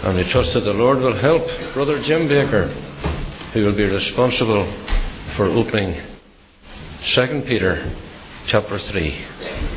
And we trust that the Lord will help Brother Jim Baker, who will be responsible for opening 2 Peter chapter 3.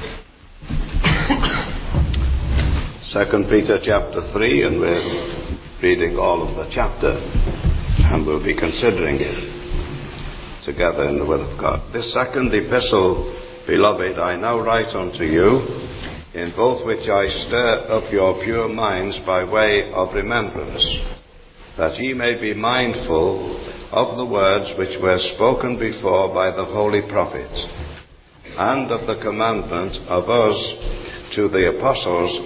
2 Peter chapter 3, and we're reading all of the chapter, and we'll be considering it together in the will of God. This second epistle, beloved, I now write unto you, in both which I stir up your pure minds by way of remembrance, that ye may be mindful of the words which were spoken before by the holy prophets, and of the commandment of us to the apostles,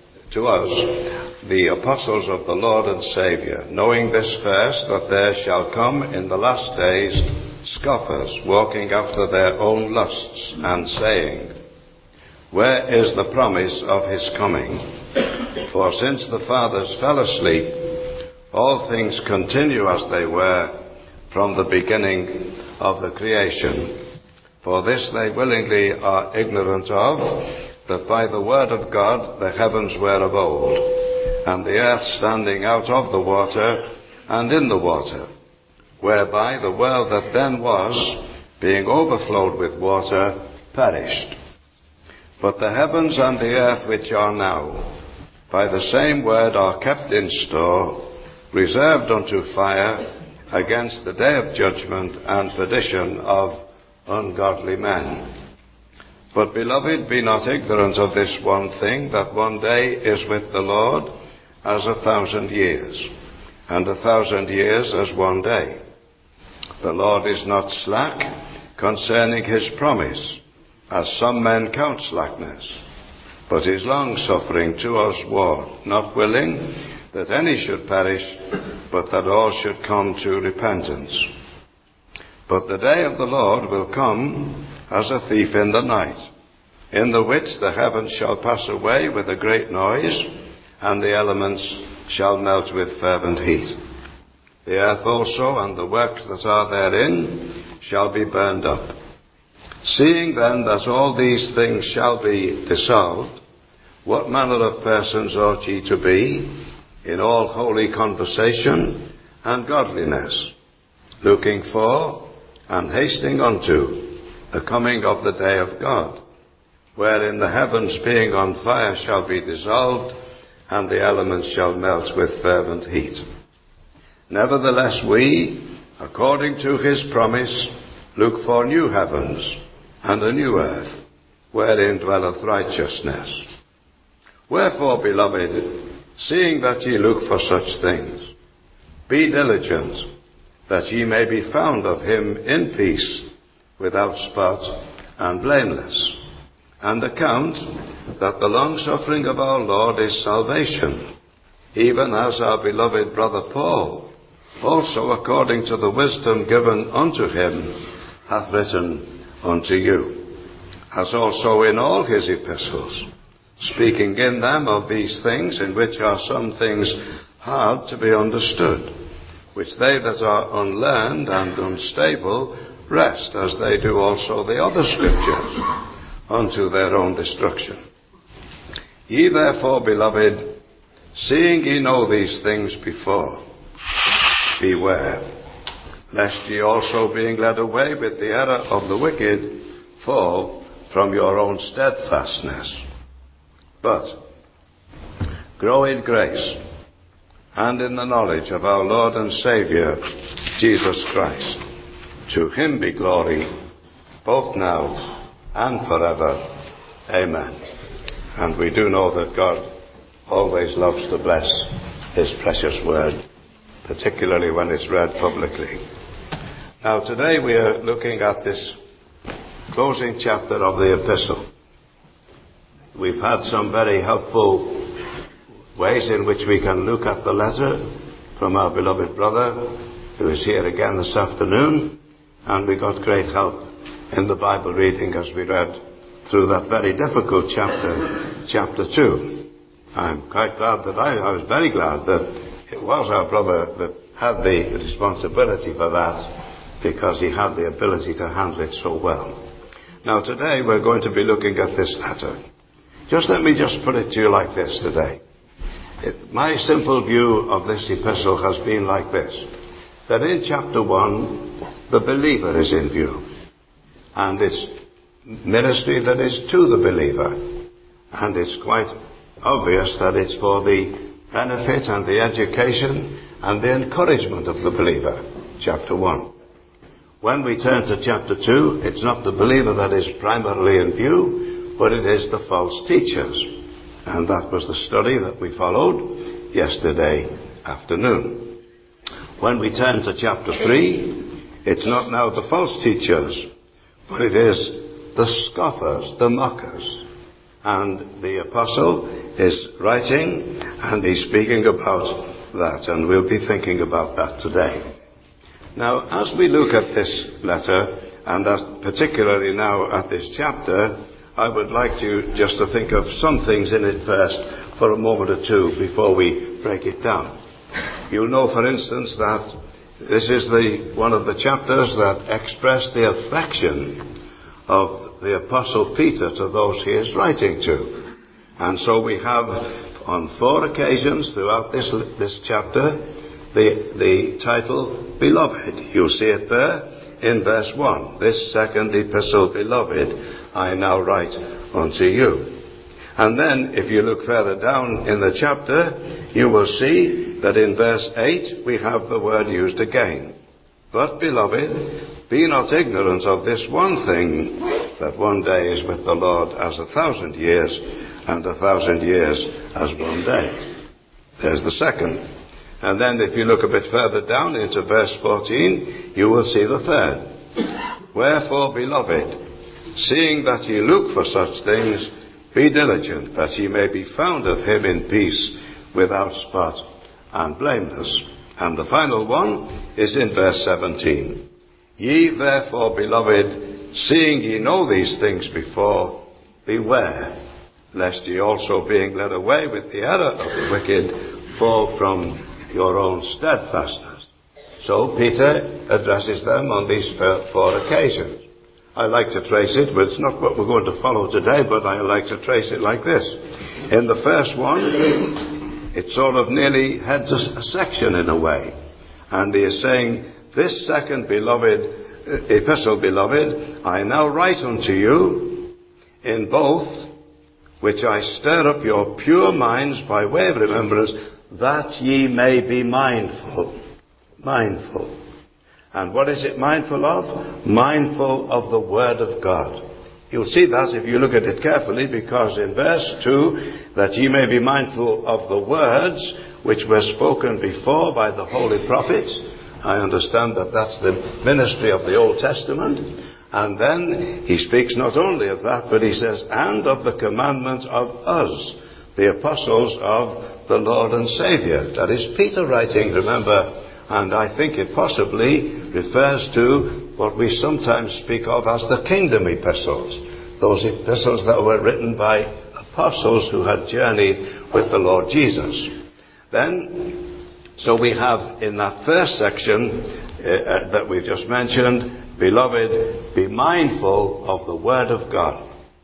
the apostles of the Lord and Saviour, knowing this first, that there shall come in the last days scoffers, walking after their own lusts, and saying, where is the promise of his coming? For since the fathers fell asleep, all things continue as they were from the beginning of the creation. For this they willingly are ignorant of, that by the word of God the heavens were of old, and the earth standing out of the water and in the water, whereby the world that then was, being overflowed with water, perished. But the heavens and the earth which are now, by the same word are kept in store, reserved unto fire, against the day of judgment and perdition of ungodly men. But, beloved, be not ignorant of this one thing, that one day is with the Lord as 1,000 years, and 1,000 years as one day. The Lord is not slack concerning his promise, as some men count slackness, but is long-suffering to us ward, not willing that any should perish, but that all should come to repentance. But the day of the Lord will come as a thief in the night, in the which the heavens shall pass away with a great noise, and the elements shall melt with fervent heat. The earth also and the works that are therein shall be burned up. Seeing then that all these things shall be dissolved, what manner of persons ought ye to be in all holy conversation and godliness, looking for and hasting unto the coming of the day of God, wherein the heavens being on fire shall be dissolved, and the elements shall melt with fervent heat. Nevertheless we, according to his promise, look for new heavens and a new earth, wherein dwelleth righteousness. Wherefore, beloved, seeing that ye look for such things, be diligent, that ye may be found of him in peace, without spot and blameless, and account that the long-suffering of our Lord is salvation, even as our beloved brother Paul, also according to the wisdom given unto him, hath written unto you, as also in all his epistles, speaking in them of these things, in which are some things hard to be understood, which they that are unlearned and unstable wrest, as they do also the other scriptures, unto their own destruction. Ye therefore, beloved, seeing ye know these things before, beware, lest ye also, being led away with the error of the wicked, fall from your own steadfastness. But grow in grace and in the knowledge of our Lord and Saviour, Jesus Christ. To him be glory, both now and forever. Amen. And we do know that God always loves to bless his precious word, particularly when it's read publicly. Now today we are looking at this closing chapter of the epistle. We've had some very helpful ways in which we can look at the letter from our beloved brother, who is here again this afternoon, and we got great help in the Bible reading as we read through that very difficult chapter 2. I'm quite glad that I was very glad that it was our brother that had the responsibility for that, because he had the ability to handle it so well. Now today we're going to be looking at this letter. Let me just put it to you like this today. My simple view of this epistle has been like this, that in chapter 1, the believer is in view, and it's ministry that is to the believer, and it's quite obvious that it's for the benefit and the education and the encouragement of the believer, chapter 1. When we turn to chapter 2, it's not the believer that is primarily in view, but it is the false teachers. And that was the study that we followed yesterday afternoon. When we turn to chapter 3, it's not now the false teachers, but it is the scoffers, the mockers. And the apostle is writing, and he's speaking about that, and we'll be thinking about that today. Now, as we look at this letter, and particularly now at this chapter, I would like you just to think of some things in it first for a moment or two before we break it down. You'll know, for instance, that this is one of the chapters that express the affection of the Apostle Peter to those he is writing to. And so we have, on 4 occasions throughout this chapter, the title, Beloved. You'll see it there in verse 1. This second epistle, Beloved, I now write unto you. And then, if you look further down in the chapter, you will see that in verse 8 we have the word used again. But, beloved, be not ignorant of this one thing, that one day is with the Lord as 1,000 years, and 1,000 years as one day. There's the second. And then if you look a bit further down into verse 14, you will see the third. Wherefore, beloved, seeing that ye look for such things, be diligent, that ye may be found of him in peace, without spot and blameless. And the final one is in verse 17. Ye therefore, beloved, seeing ye know these things before, beware, lest ye also, being led away with the error of the wicked, fall from your own steadfastness. So Peter addresses them on these 4 occasions. I like to trace it, but it's not what we're going to follow today, but I like to trace it like this. In the first one, it sort of nearly heads a section in a way. And he is saying, this second epistle, beloved, I now write unto you in both, which I stir up your pure minds by way of remembrance, that ye may be mindful. Mindful. And what is it mindful of? Mindful of the Word of God. You'll see that if you look at it carefully, because in verse 2, that ye may be mindful of the words which were spoken before by the holy prophets. I understand that that's the ministry of the Old Testament. And then he speaks not only of that, but he says, and of the commandment of us, the apostles of the Lord and Saviour. That is Peter writing, remember, and I think it possibly refers to what we sometimes speak of as the kingdom epistles. Those epistles that were written by apostles who had journeyed with the Lord Jesus. Then, so we have in that first section that we've just mentioned, beloved, be mindful of the Word of God.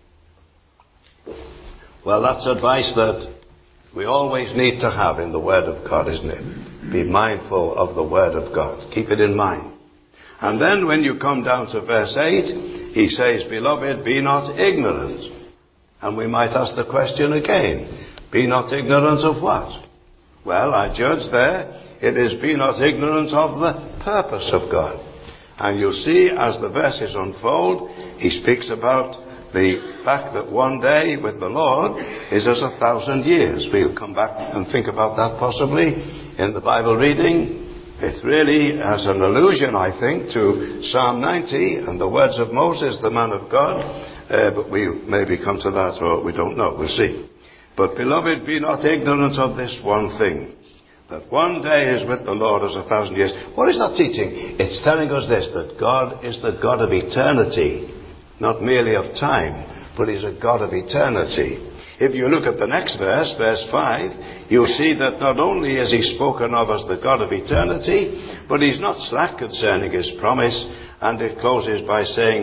Well, that's advice that we always need to have in the Word of God, isn't it? Be mindful of the Word of God. Keep it in mind. And then when you come down to verse 8, he says, beloved, be not ignorant. And we might ask the question again, be not ignorant of what? Well, I judge there, it is be not ignorant of the purpose of God. And you'll see as the verses unfold, he speaks about the fact that one day with the Lord is as 1,000 years. We'll come back and think about that possibly in the Bible reading. It really has an allusion, I think, to Psalm 90 and the words of Moses, the man of God. But we maybe come to that, or we don't know. We'll see. But, beloved, be not ignorant of this one thing, that one day is with the Lord as 1,000 years. What is that teaching? It's telling us this, that God is the God of eternity. Not merely of time, but he's a God of eternity. If you look at the next verse, verse 5, you'll see that not only is he spoken of as the God of eternity, but he's not slack concerning his promise, and it closes by saying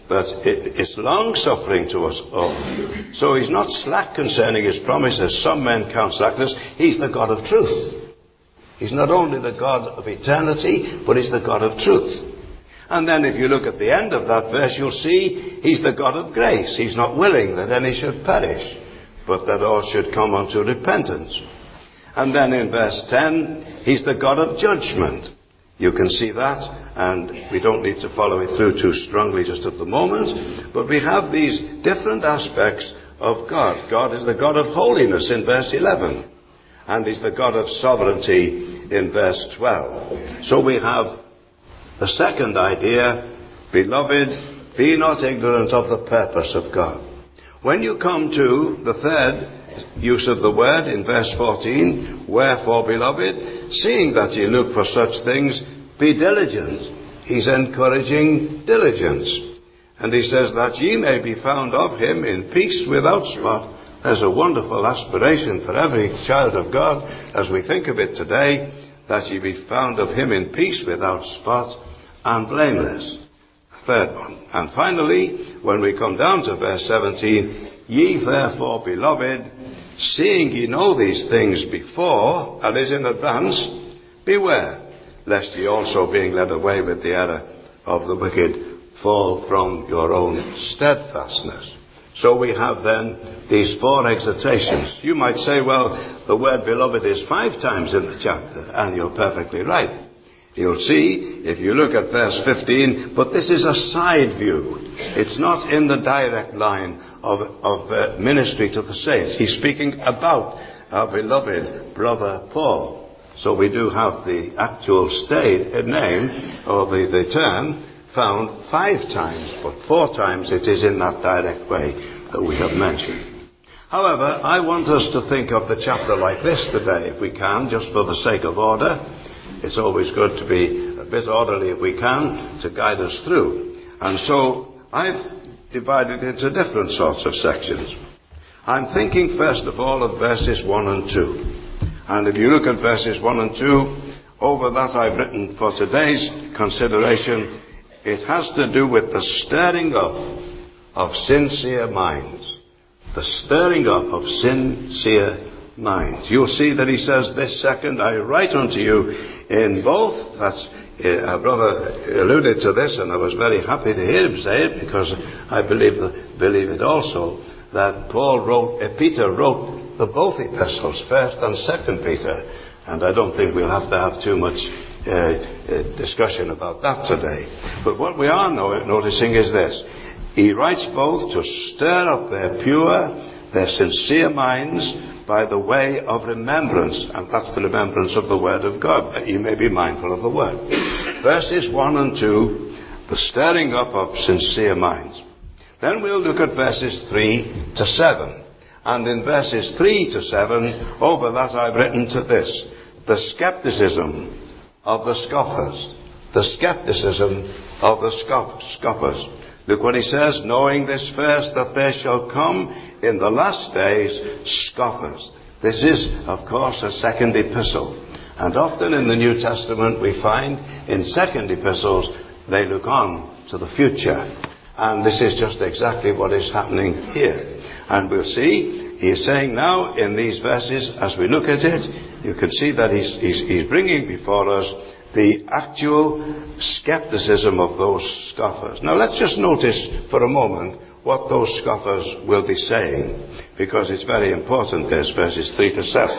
but it's long-suffering to us all. So he's not slack concerning his promises. Some men count slackness. He's the God of truth. He's not only the God of eternity, but he's the God of truth. And then if you look at the end of that verse, you'll see he's the God of grace. He's not willing that any should perish, but that all should come unto repentance. And then in verse 10, he's the God of judgment. You can see that, and we don't need to follow it through too strongly just at the moment. But we have these different aspects of God. God is the God of holiness in verse 11. And he's the God of sovereignty in verse 12. So we have the second idea, beloved, be not ignorant of the purpose of God. When you come to the third use of the word in verse 14, wherefore, beloved, seeing that ye look for such things, be diligent. He's encouraging diligence. And he says that ye may be found of him in peace without spot. There's a wonderful aspiration for every child of God as we think of it today, that ye be found of him in peace without spot and blameless. Third one. And finally, when we come down to verse 17, ye therefore, beloved, seeing ye know these things before, that is in advance, beware, lest ye also, being led away with the error of the wicked, fall from your own steadfastness. So we have then these four exhortations. You might say, well, the word beloved is 5 times in the chapter, and you're perfectly right. You'll see, if you look at verse 15, but this is a side view. It's not in the direct line of ministry to the saints. He's speaking about our beloved brother Paul. So we do have the actual name, or the term, found 5 times, but 4 times it is in that direct way that we have mentioned. However, I want us to think of the chapter like this today, if we can, just for the sake of order. It's always good to be a bit orderly if we can, to guide us through. And so I've divided into different sorts of sections. I'm thinking first of all of verses 1 and 2. And if you look at verses 1 and 2, over that I've written for today's consideration, it has to do with the stirring up of sincere minds. The stirring up of sincere minds. You'll see that he says, this second I write unto you in both. That's our brother alluded to this, and I was very happy to hear him say it, because I believe it also, that Peter wrote the both epistles, 1st and 2nd Peter, and I don't think we'll have to have too much discussion about that today. But what we are noticing is this. He writes both to stir up their pure, their sincere minds by the way of remembrance, and that's the remembrance of the Word of God, that you may be mindful of the Word. Verses 1 and 2, the stirring up of sincere minds. Then we'll look at verses 3 to 7. And in verses 3 to 7, over that I've written to this, the skepticism of the scoffers. The skepticism of the scoffers. Look what he says, knowing this first, that there shall come in the last days scoffers. This is, of course, a second epistle. And often in the New Testament we find in second epistles they look on to the future. And this is just exactly what is happening here. And we'll see, he is saying now in these verses, as we look at it, you can see that he's bringing before us the actual skepticism of those scoffers. Now let's just notice for a moment what those scoffers will be saying, because it's very important, this verses 3 to 7.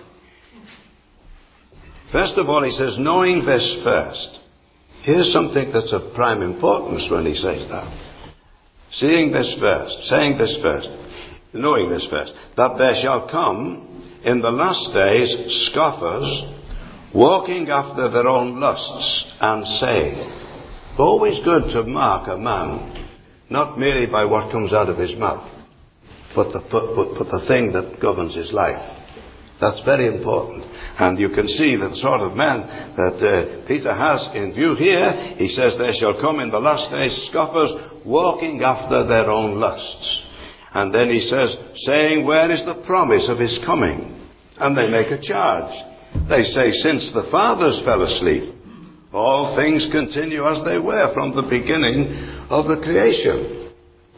First of all, he says, knowing this first. Here's something that's of prime importance when he says that. Saying this first, knowing this first, that there shall come in the last days scoffers, walking after their own lusts, and saying. Always good to mark a man, not merely by what comes out of his mouth, but the thing that governs his life. That's very important. And you can see the sort of man that Peter has in view here. He says, there shall come in the last days scoffers, walking after their own lusts. And then he says, saying, where is the promise of his coming? And they make a charge. They say, since the fathers fell asleep, All things continue as they were from the beginning of the creation.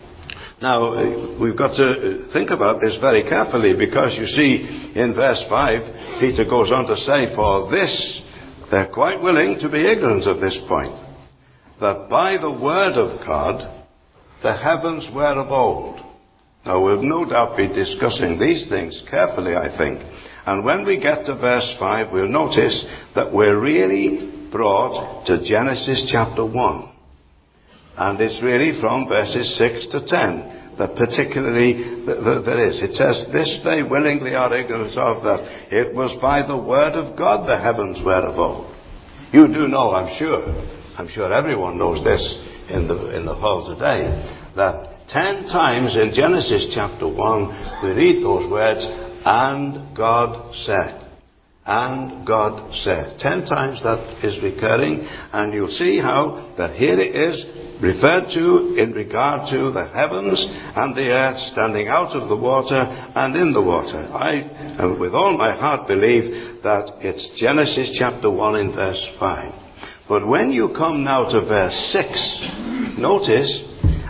Now, we've got to think about this very carefully, because you see in verse 5, Peter goes on to say, for this, they're quite willing to be ignorant of this point, that by the word of God, the heavens were of old. Now, we'll no doubt be discussing these things carefully, I think. And when we get to verse 5, we'll notice that we're really brought to Genesis chapter 1. And it's really from verses 6 to 10 that particularly there is. It says, this they willingly are ignorant of, that it was by the word of God the heavens were of old. You do know, I'm sure everyone knows this in the hall today, that 10 times in Genesis chapter 1 we read those words, and God said. And God said. 10 times that is recurring, and you'll see how that here it is referred to in regard to the heavens and the earth standing out of the water and in the water. I, with all my heart, believe that it's Genesis chapter 1 in verse 5. But when you come now to verse 6, notice,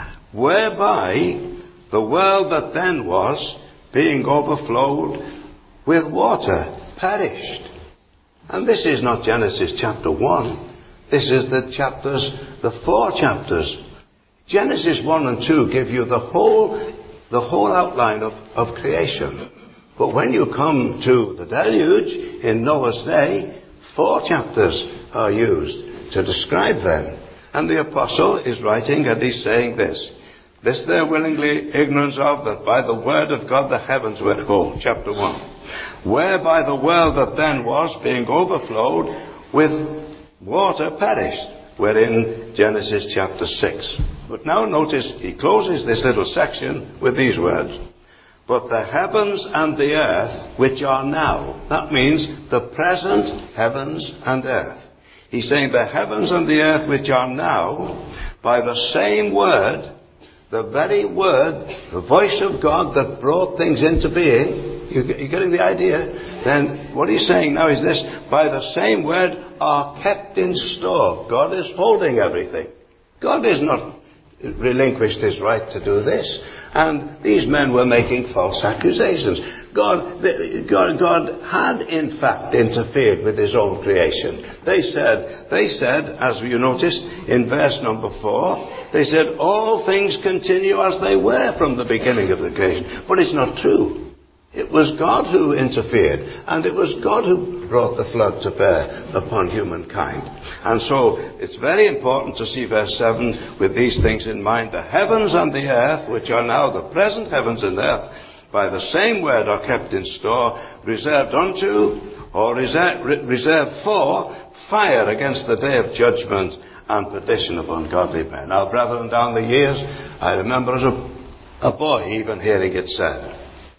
whereby the world that then was, being overflowed with water, perished. And this is not Genesis chapter 1. This is the 4 chapters. Genesis 1 and 2 give you the whole outline of creation. But when you come to the deluge in Noah's day, 4 chapters are used to describe them. And the apostle is writing and he's saying this. This they're willingly ignorant of, that by the word of God the heavens were whole. Chapter 1. Whereby the world that then was, being overflowed with water, perished. We're in Genesis chapter 6. But now notice, he closes this little section with these words. But the heavens and the earth, which are now. That means the present heavens and earth. He's saying the heavens and the earth, which are now, by the same word, the very word, the voice of God that brought things into being. You're getting the idea? Then what he's saying now is this: by the same word are kept in store. God is holding everything. God is not relinquished his right to do this. And these men were making false accusations. God had in fact interfered with his own creation. They said, as you noticed in verse number 4, they said, all things continue as they were from the beginning of the creation. But it's not true. It was God who interfered, and it was God who brought the flood to bear upon humankind. And so it's very important to see verse 7 with these things in mind. The heavens and the earth, which are now the present heavens and earth, by the same word are kept in store, reserved unto, or reserved for, fire against the day of judgment and perdition of ungodly men. Now, brethren, down the years, I remember as a boy even hearing it said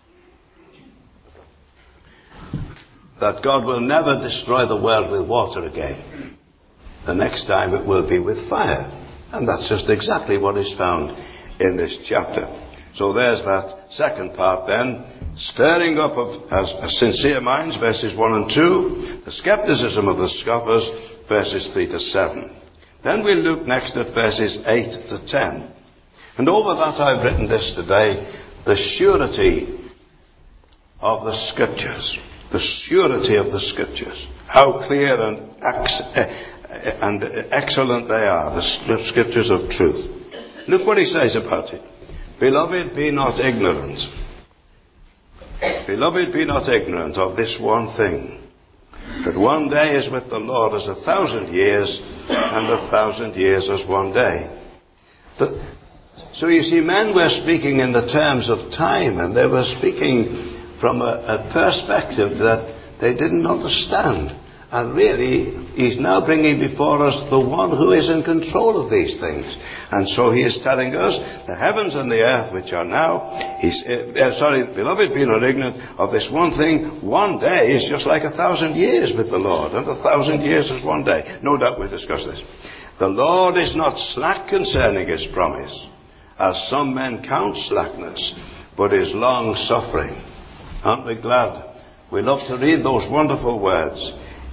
that God will never destroy the world with water again. The next time it will be with fire. And that's just exactly what is found in this chapter. So there's that second part then. Stirring up of sincere minds, verses 1 and 2. The skepticism of the scoffers, verses 3 to 7. Then we'll look next at verses 8 to 10. And over that I've written this today: the surety of the Scriptures. The surety of the Scriptures. How clear and excellent they are, the Scriptures of truth. Look what he says about it. Beloved, be not ignorant. Beloved, be not ignorant of this one thing, that one day is with the Lord as 1,000 years, and 1,000 years as one day. So you see, men were speaking in the terms of time, and they were speaking from a perspective that they didn't understand. And really, he's now bringing before us the one who is in control of these things. And so he is telling us, the heavens and the earth which are now, beloved, be not ignorant of this one thing. One day is just like 1,000 years with the Lord, and 1,000 years is one day. No doubt we'll discuss this. The Lord is not slack concerning his promise, as some men count slackness, but is long suffering. Aren't we glad? We love to read those wonderful words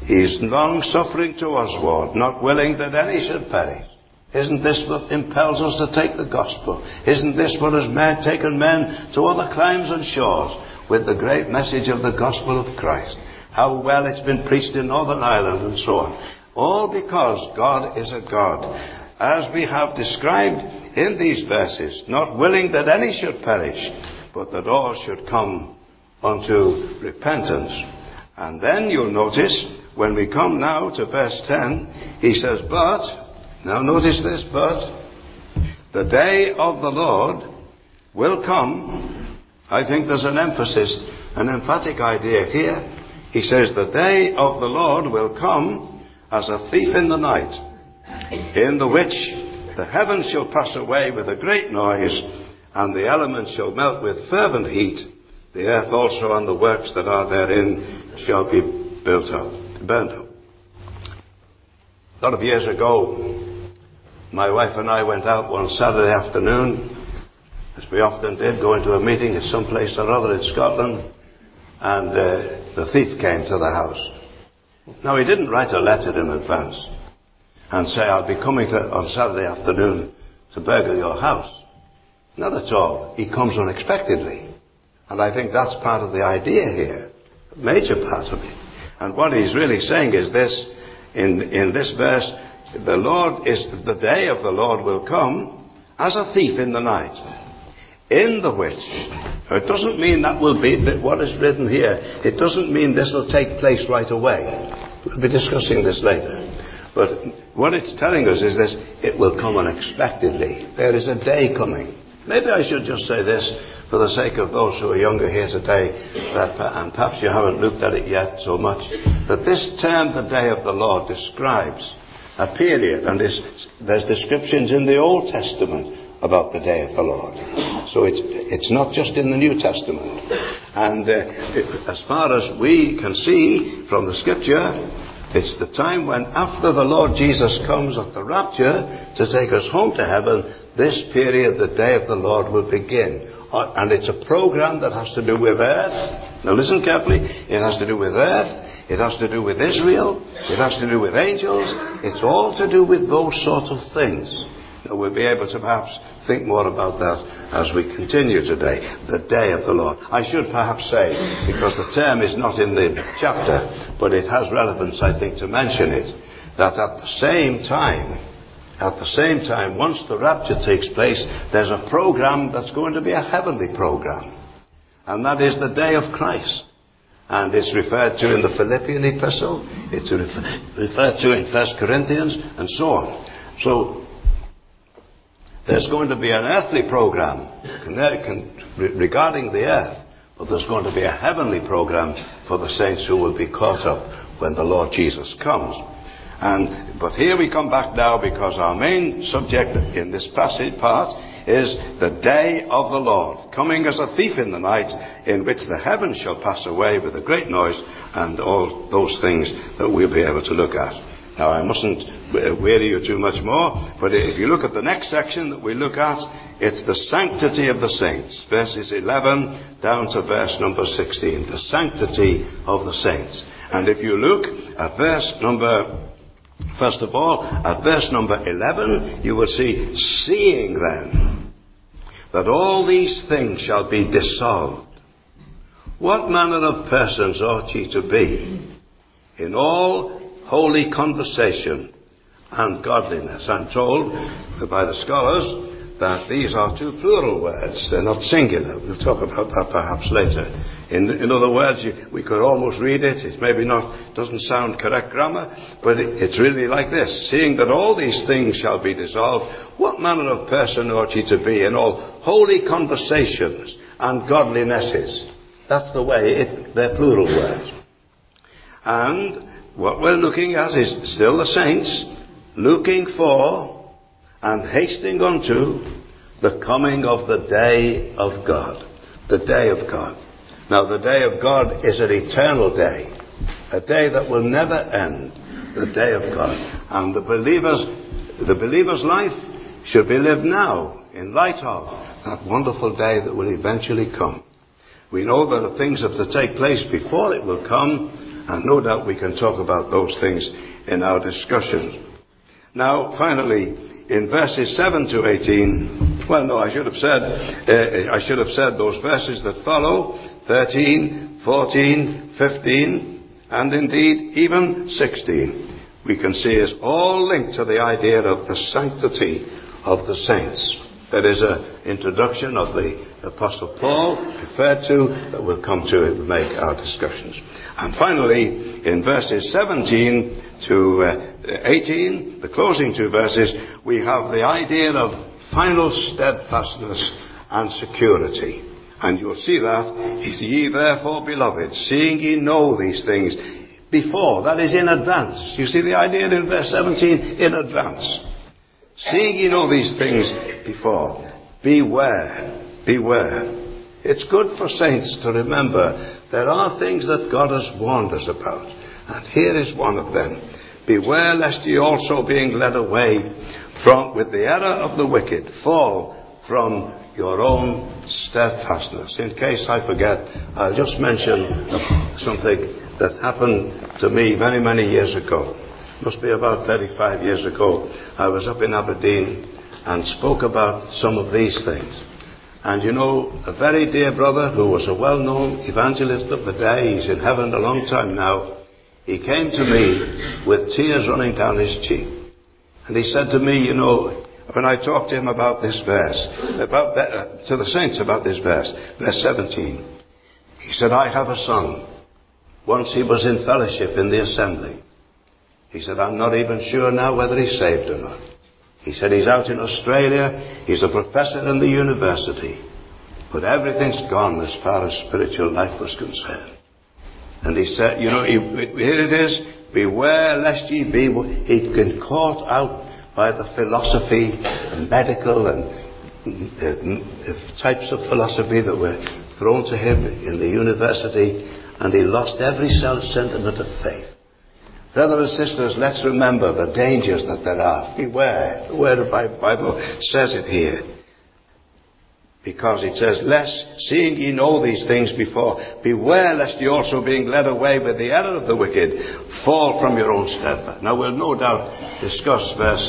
He's long-suffering to usward, not willing that any should perish. Isn't this what impels us to take the gospel? Isn't this what has taken men to other climes and shores with the great message of the gospel of Christ? How well it's been preached in Northern Ireland and so on. All because God is a God, as we have described in these verses, not willing that any should perish, but that all should come unto repentance. And then you'll notice, when we come now to verse 10, he says, but, now notice this, but, the day of the Lord will come. I think there's an emphasis, an emphatic idea here. He says, the day of the Lord will come as a thief in the night, in the which the heavens shall pass away with a great noise, and the elements shall melt with fervent heat. The earth also and the works that are therein shall be burnt up. A lot of years ago, my wife and I went out one Saturday afternoon, as we often did, going to a meeting at some place or other in Scotland, and the thief came to the house. Now, he didn't write a letter in advance and say, I'll be coming on Saturday afternoon to burgle your house. Not at all. He comes unexpectedly. And I think that's part of the idea here, a major part of it. And what he's really saying is this, in this verse, the day of the Lord will come as a thief in the night, in the which, it doesn't mean that will be what is written here. It doesn't mean this will take place right away. We'll be discussing this later. But what it's telling us is this, it will come unexpectedly. There is a day coming. Maybe I should just say this, for the sake of those who are younger here today, and perhaps you haven't looked at it yet so much, that this term, the day of the Lord, describes a period, and there's descriptions in the Old Testament about the day of the Lord. So it's not just in the New Testament. And as far as we can see from the Scripture, it's the time when, after the Lord Jesus comes at the rapture to take us home to heaven, this period, the day of the Lord, will begin. And it's a program that has to do with earth. Now listen carefully. It has to do with earth. It has to do with Israel. It has to do with angels. It's all to do with those sort of things. Now we'll be able to perhaps think more about that as we continue today. The day of the Lord. I should perhaps say, because the term is not in the chapter, but it has relevance, I think, to mention it, that at the same time, once the rapture takes place, there's a program that's going to be a heavenly program. And that is the day of Christ. And it's referred to in the Philippian epistle. It's referred to in 1 Corinthians, and so on. So, there's going to be an earthly program regarding the earth, but there's going to be a heavenly program for the saints who will be caught up when the Lord Jesus comes. But here we come back now, because our main subject in this passage part is the day of the Lord, coming as a thief in the night, in which the heavens shall pass away with a great noise, and all those things that we'll be able to look at. Now, I mustn't weary you too much more, but if you look at the next section that we look at, it's the sanctity of the saints. Verses 11 down to verse number 16. The sanctity of the saints. And if you look at first of all, at verse number 11, you will see, seeing then that all these things shall be dissolved, what manner of persons ought ye to be in all holy conversation and godliness? I'm told by the scholars that these are two plural words. They're not singular. We'll talk about that perhaps later. In other words, we could almost read it. It maybe doesn't sound correct grammar, but it's really like this. Seeing that all these things shall be dissolved, what manner of person ought ye to be in all holy conversations and godlinesses? That's the way they're plural words. And what we're looking at is still the saints looking for and hasting unto the coming of the day of God. The day of God. Now, the day of God is an eternal day. A day that will never end. The day of God. And the believer's life should be lived now in light of that wonderful day that will eventually come. We know that things have to take place before it will come, And no doubt we can talk about those things in our discussions. Now, finally, in verses 7 to 18, I should have said those verses that follow, 13, 14, 15, and indeed even 16, we can see is all linked to the idea of the sanctity of the saints. There is an introduction of the Apostle Paul referred to that we'll come to make our discussions. And finally, in verses 17 to 18, the closing two verses, we have the idea of final steadfastness and security. And you'll see that, ye therefore, beloved, seeing ye know these things before, that is in advance. You see the idea in verse 17, in advance. Seeing ye know these things before, beware. It's good for saints to remember there are things that God has warned us about. And here is one of them. Beware lest ye also, being led away with the error of the wicked, fall from your own steadfastness. In case I forget, I'll just mention something that happened to me very, many years ago. Must be about 35 years ago. I was up in Aberdeen and spoke about some of these things. And you know, a very dear brother who was a well-known evangelist of the day, he's in heaven a long time now, he came to me with tears running down his cheek. And he said to me, you know, when I talked to him about this verse, to the saints about this verse 17, he said, I have a son. Once he was in fellowship in the assembly. He said, I'm not even sure now whether he's saved or not. He said he's out in Australia, he's a professor in the university, but everything's gone as far as spiritual life was concerned. And he said, you know, here it is, beware lest ye be. He'd been caught out by the philosophy, the medical and types of philosophy that were thrown to him in the university, and he lost every sentiment of faith. Brothers and sisters, let's remember the dangers that there are. Beware. The Word of the Bible says it here. Because it says, lest, seeing ye know these things before, beware lest ye also, being led away with the error of the wicked, fall from your own steadfast. Now we'll no doubt discuss verse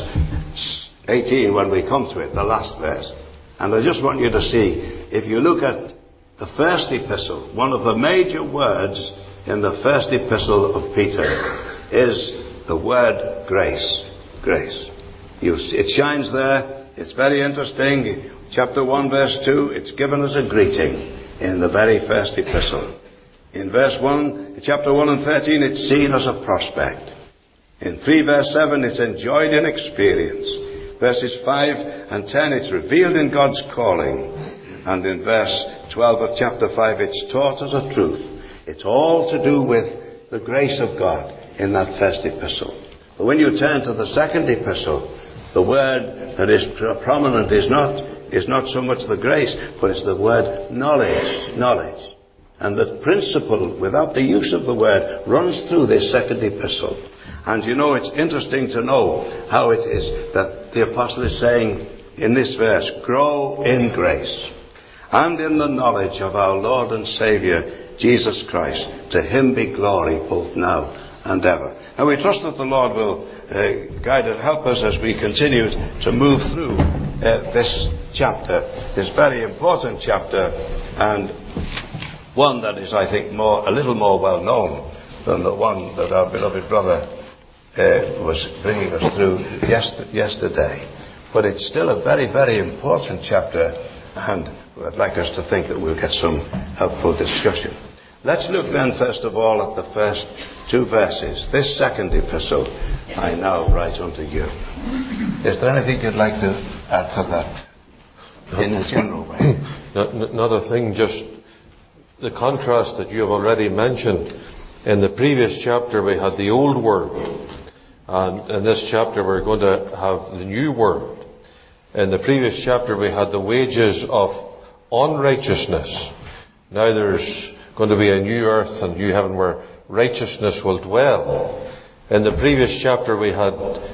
18 when we come to it, the last verse. And I just want you to see, if you look at the first epistle, one of the major words in the first epistle of Peter is the word grace. Grace. It shines there. It's very interesting. Chapter 1 verse 2, it's given as a greeting in the very first epistle. In verse 1, chapter 1 and 13, it's seen as a prospect. In 3 verse 7, it's enjoyed in experience. Verses 5 and 10, it's revealed in God's calling. And in verse 12 of chapter 5, it's taught as a truth. It's all to do with the grace of God in that first epistle. But when you turn to the second epistle, the word that is prominent is not so much the grace, but it's the word knowledge. And the principle, without the use of the word, runs through this second epistle. And you know, it's interesting to know how it is that the apostle is saying in this verse, grow in grace and in the knowledge of our Lord and Saviour, Jesus Christ. To him be glory both now and ever. Now we trust that the Lord will guide and help us as we continue to move through this chapter, this very important chapter, and one that is, I think, a little more well known than the one that our beloved brother was bringing us through yesterday. But it's still a very, very important chapter, and I'd like us to think that we'll get some helpful discussion. Let's look then, first of all, at the first two verses. This second epistle I now write unto you. Is there anything you'd like to add to that in a general way? Not a thing, just the contrast that you have already mentioned. In the previous chapter we had the old world, and in this chapter we're going to have the new world. In the previous chapter we had the wages of unrighteousness. Now there's going to be a new earth and new heaven where righteousness will dwell. In the previous chapter we had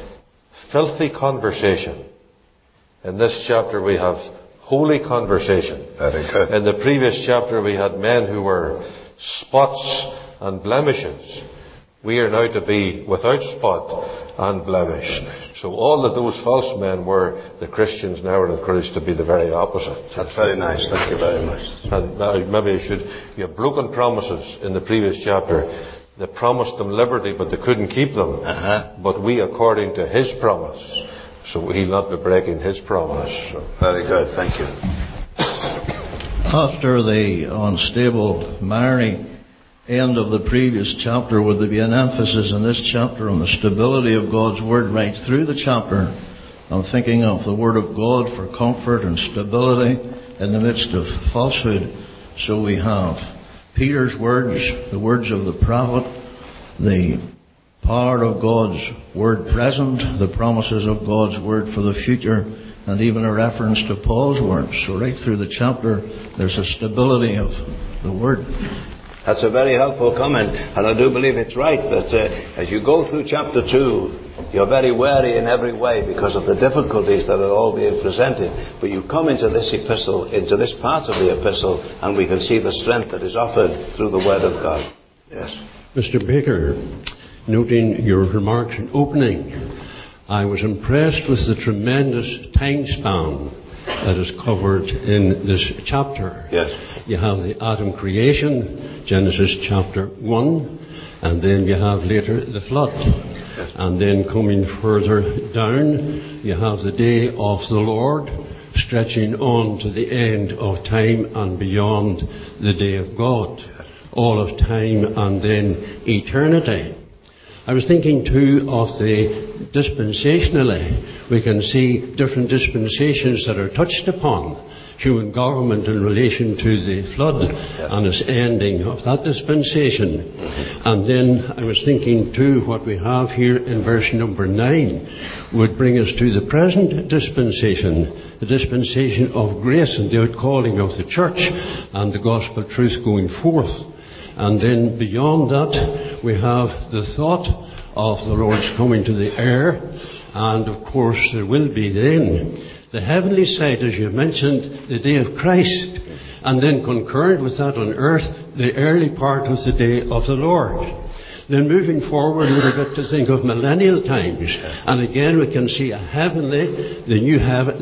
filthy conversation. In this chapter we have holy conversation. Very good. In the previous chapter we had men who were spots and blemishes. We are now to be without spot and blemish. So all that those false men were, the Christians now are encouraged to be the very opposite. That's very nice. Thank you very much. And maybe you have broken promises in the previous chapter. They promised them liberty, but they couldn't keep them. But we, according to His promise, so He'll not be breaking His promise. So. Very good. Thank you. After the unstable marry end of the previous chapter, would there be an emphasis in this chapter on the stability of God's Word right through the chapter? I'm thinking of the Word of God for comfort and stability in the midst of falsehood. So we have Peter's words, the words of the prophet, the power of God's Word present, the promises of God's Word for the future, and even a reference to Paul's words. So right through the chapter, there's a stability of the Word. That's a very helpful comment, and I do believe it's right that as you go through chapter 2, you're very wary in every way because of the difficulties that are all being presented. But you come into this epistle, into this part of the epistle, and we can see the strength that is offered through the Word of God. Yes. Mr. Baker, noting your remarks in opening, I was impressed with the tremendous time span that is covered in this chapter. Yes. You have the Adam creation, Genesis chapter 1, and then you have later the flood. Yes. And then coming further down, you have the day of the Lord, stretching on to the end of time and beyond the day of God. All of time and then eternity. I was thinking too of the dispensationally. We can see different dispensations that are touched upon. Human government in relation to the flood and its ending of that dispensation. And then I was thinking too what we have here in verse number 9 would bring us to the present dispensation, the dispensation of grace and the outcalling of the church and the gospel truth going forth. And then beyond that we have the thought of the Lord's coming to the air, and of course there will be then the heavenly side, as you mentioned, the day of Christ, and then concurrent with that on earth, the early part of the day of the Lord. Then moving forward, we've got to think of millennial times, and again we can see a heavenly, the new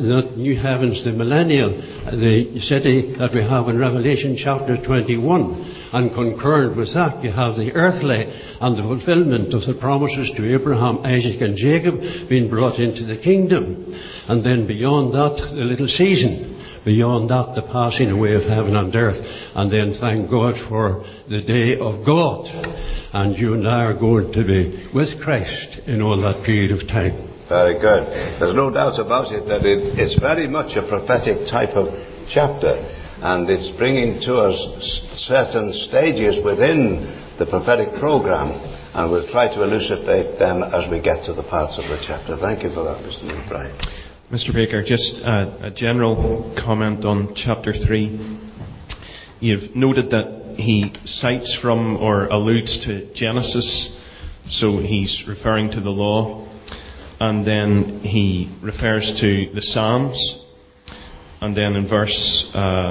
heavens, the millennial, the city that we have in Revelation chapter 21. And concurrent with that, you have the earthly and the fulfillment of the promises to Abraham, Isaac and Jacob being brought into the kingdom. And then beyond that, the little season. Beyond that, the passing away of heaven and earth. And then thank God for the day of God. And you and I are going to be with Christ in all that period of time. Very good. There's no doubt about it that it's very much a prophetic type of chapter. And it's bringing to us certain stages within the prophetic program, and we'll try to elucidate them as we get to the parts of the chapter. Thank you for that, Mr. McBride. Mr. Baker, just a general comment on chapter 3. You've noted that he cites from or alludes to Genesis, so he's referring to the law, and then he refers to the Psalms, and then in verse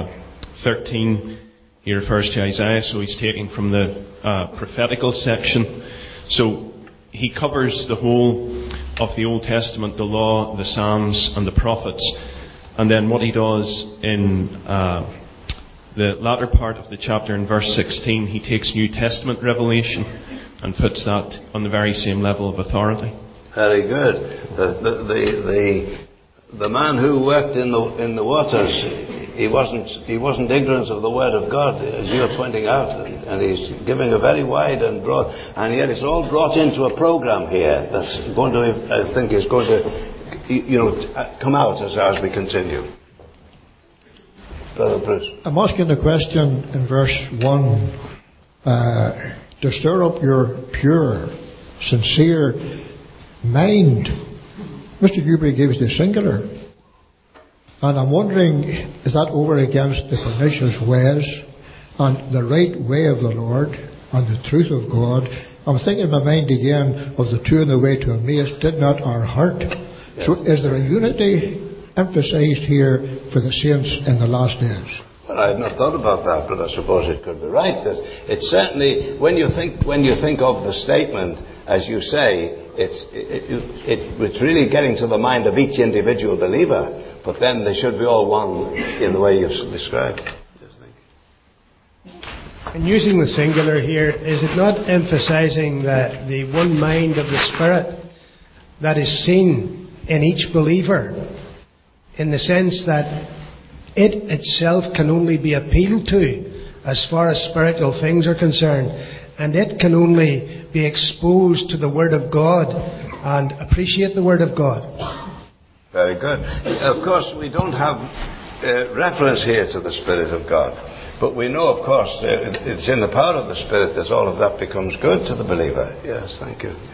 13 he refers to Isaiah, so he's taking from the prophetical section. So he covers the whole of the Old Testament, the law, the Psalms and the prophets. And then what he does in the latter part of the chapter in verse 16, he takes New Testament revelation and puts that on the very same level of authority. Very good. The man who worked in the waters, he wasn't ignorant of the Word of God, as you are pointing out, and he's giving a very wide and broad, and yet it's all brought into a program here that's going to, I think, is going to, come out as we continue. Brother Bruce. I'm asking the question in verse 1 to stir up your pure, sincere mind. Mr. Dewberry gives the singular. And I'm wondering, is that over against the pernicious ways and the right way of the Lord and the truth of God? I'm thinking in my mind again of the two on the way to Emmaus. Did not our heart? Yes. So is there a unity emphasized here for the saints in the last days? Well, I had not thought about that, but I suppose it could be right. That it's certainly, when you think of the statement, as you say, it's really getting to the mind of each individual believer. But then they should be all one in the way you've described. And using the singular here, is it not emphasizing the one mind of the Spirit that is seen in each believer, in the sense that it itself can only be appealed to as far as spiritual things are concerned, and it can only be exposed to the Word of God and appreciate the Word of God? Very good. Of course, we don't have reference here to the Spirit of God, but we know, of course, it's in the power of the Spirit that all of that becomes good to the believer. Yes, thank you.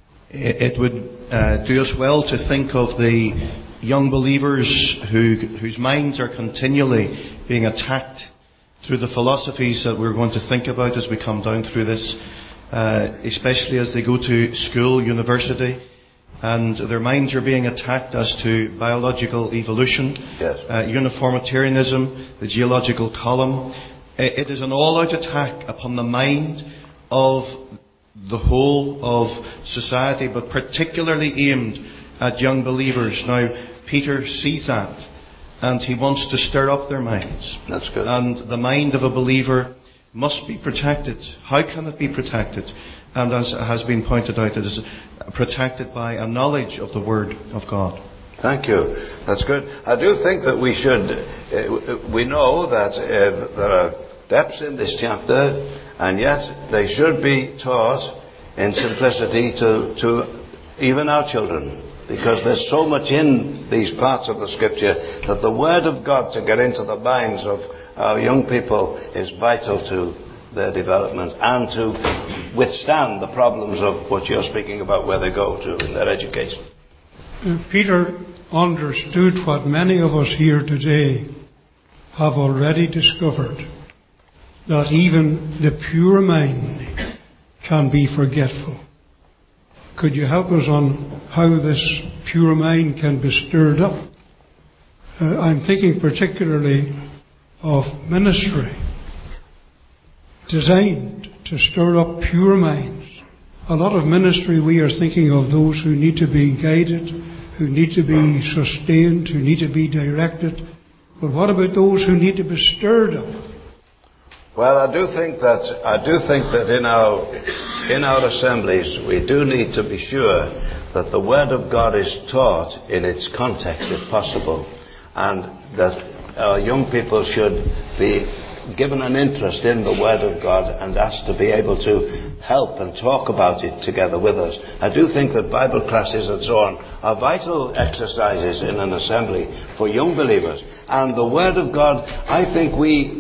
It would do us well to think of the young believers whose minds are continually being attacked through the philosophies that we're going to think about as we come down through this, especially as they go to school, university, and their minds are being attacked as to biological evolution, yes. Uniformitarianism, the geological column. It is an all-out attack upon the mind of the whole of society, but particularly aimed at young believers. Now, Peter sees that, and he wants to stir up their minds. That's good. And the mind of a believer must be protected. How can it be protected? And as has been pointed out, it is protected by a knowledge of the Word of God. Thank you. That's good. I do think that we should, we know that there are depths in this chapter, and yet they should be taught in simplicity to even our children, because there's so much in these parts of the Scripture that the Word of God, to get into the minds of our young people, is vital to their development and to withstand the problems of what you're speaking about, where they go to in their education. Peter understood what many of us here today have already discovered, that even the pure mind can be forgetful. Could you help us on how this pure mind can be stirred up? I'm thinking particularly of ministry designed to stir up pure minds. A lot of ministry, we are thinking of those who need to be guided, who need to be sustained, who need to be directed. But what about those who need to be stirred up? Well, I do think that in our assemblies we do need to be sure that the Word of God is taught in its context, if possible, and that our young people should be given an interest in the Word of God and asked to be able to help and talk about it together with us. I do think that Bible classes and so on are vital exercises in an assembly for young believers. And the Word of God, I think we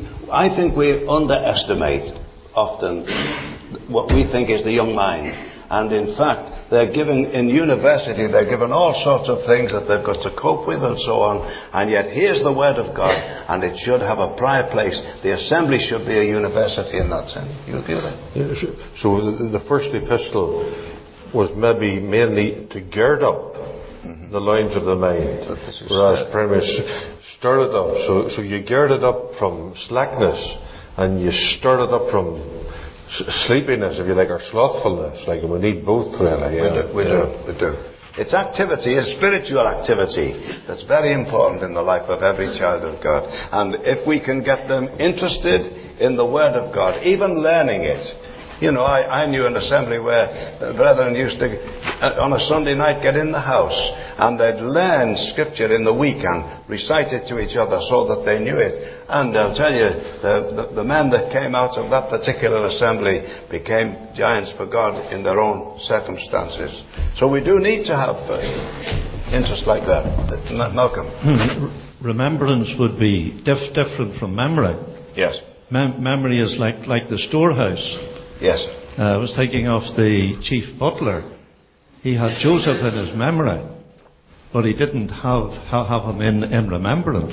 underestimate often what we think is the young mind. And in fact, they're given, in university, they're given all sorts of things that they've got to cope with and so on. And yet here's the Word of God, and it should have a prior place. The assembly should be a university in that sense. You agree with that? So the first epistle was maybe mainly to gird up the loins of the mind, whereas premise stir it up. So you gird it up from slackness, and you stir it up from sleepiness, if you like, or slothfulness. Like, we need both, really. Yeah. We do. It's activity, it's spiritual activity that's very important in the life of every child of God. And if we can get them interested in the Word of God, even learning it. You know, I knew an assembly where the brethren used to, on a Sunday night, get in the house and they'd learn Scripture in the week and recite it to each other so that they knew it. And I'll tell you, the men that came out of that particular assembly became giants for God in their own circumstances. So we do need to have interest like that. Malcolm? Remembrance would be different from memory. Yes. Memory is like the storehouse. Yes. I was thinking of the chief butler. He had Joseph in his memory, but he didn't have him in remembrance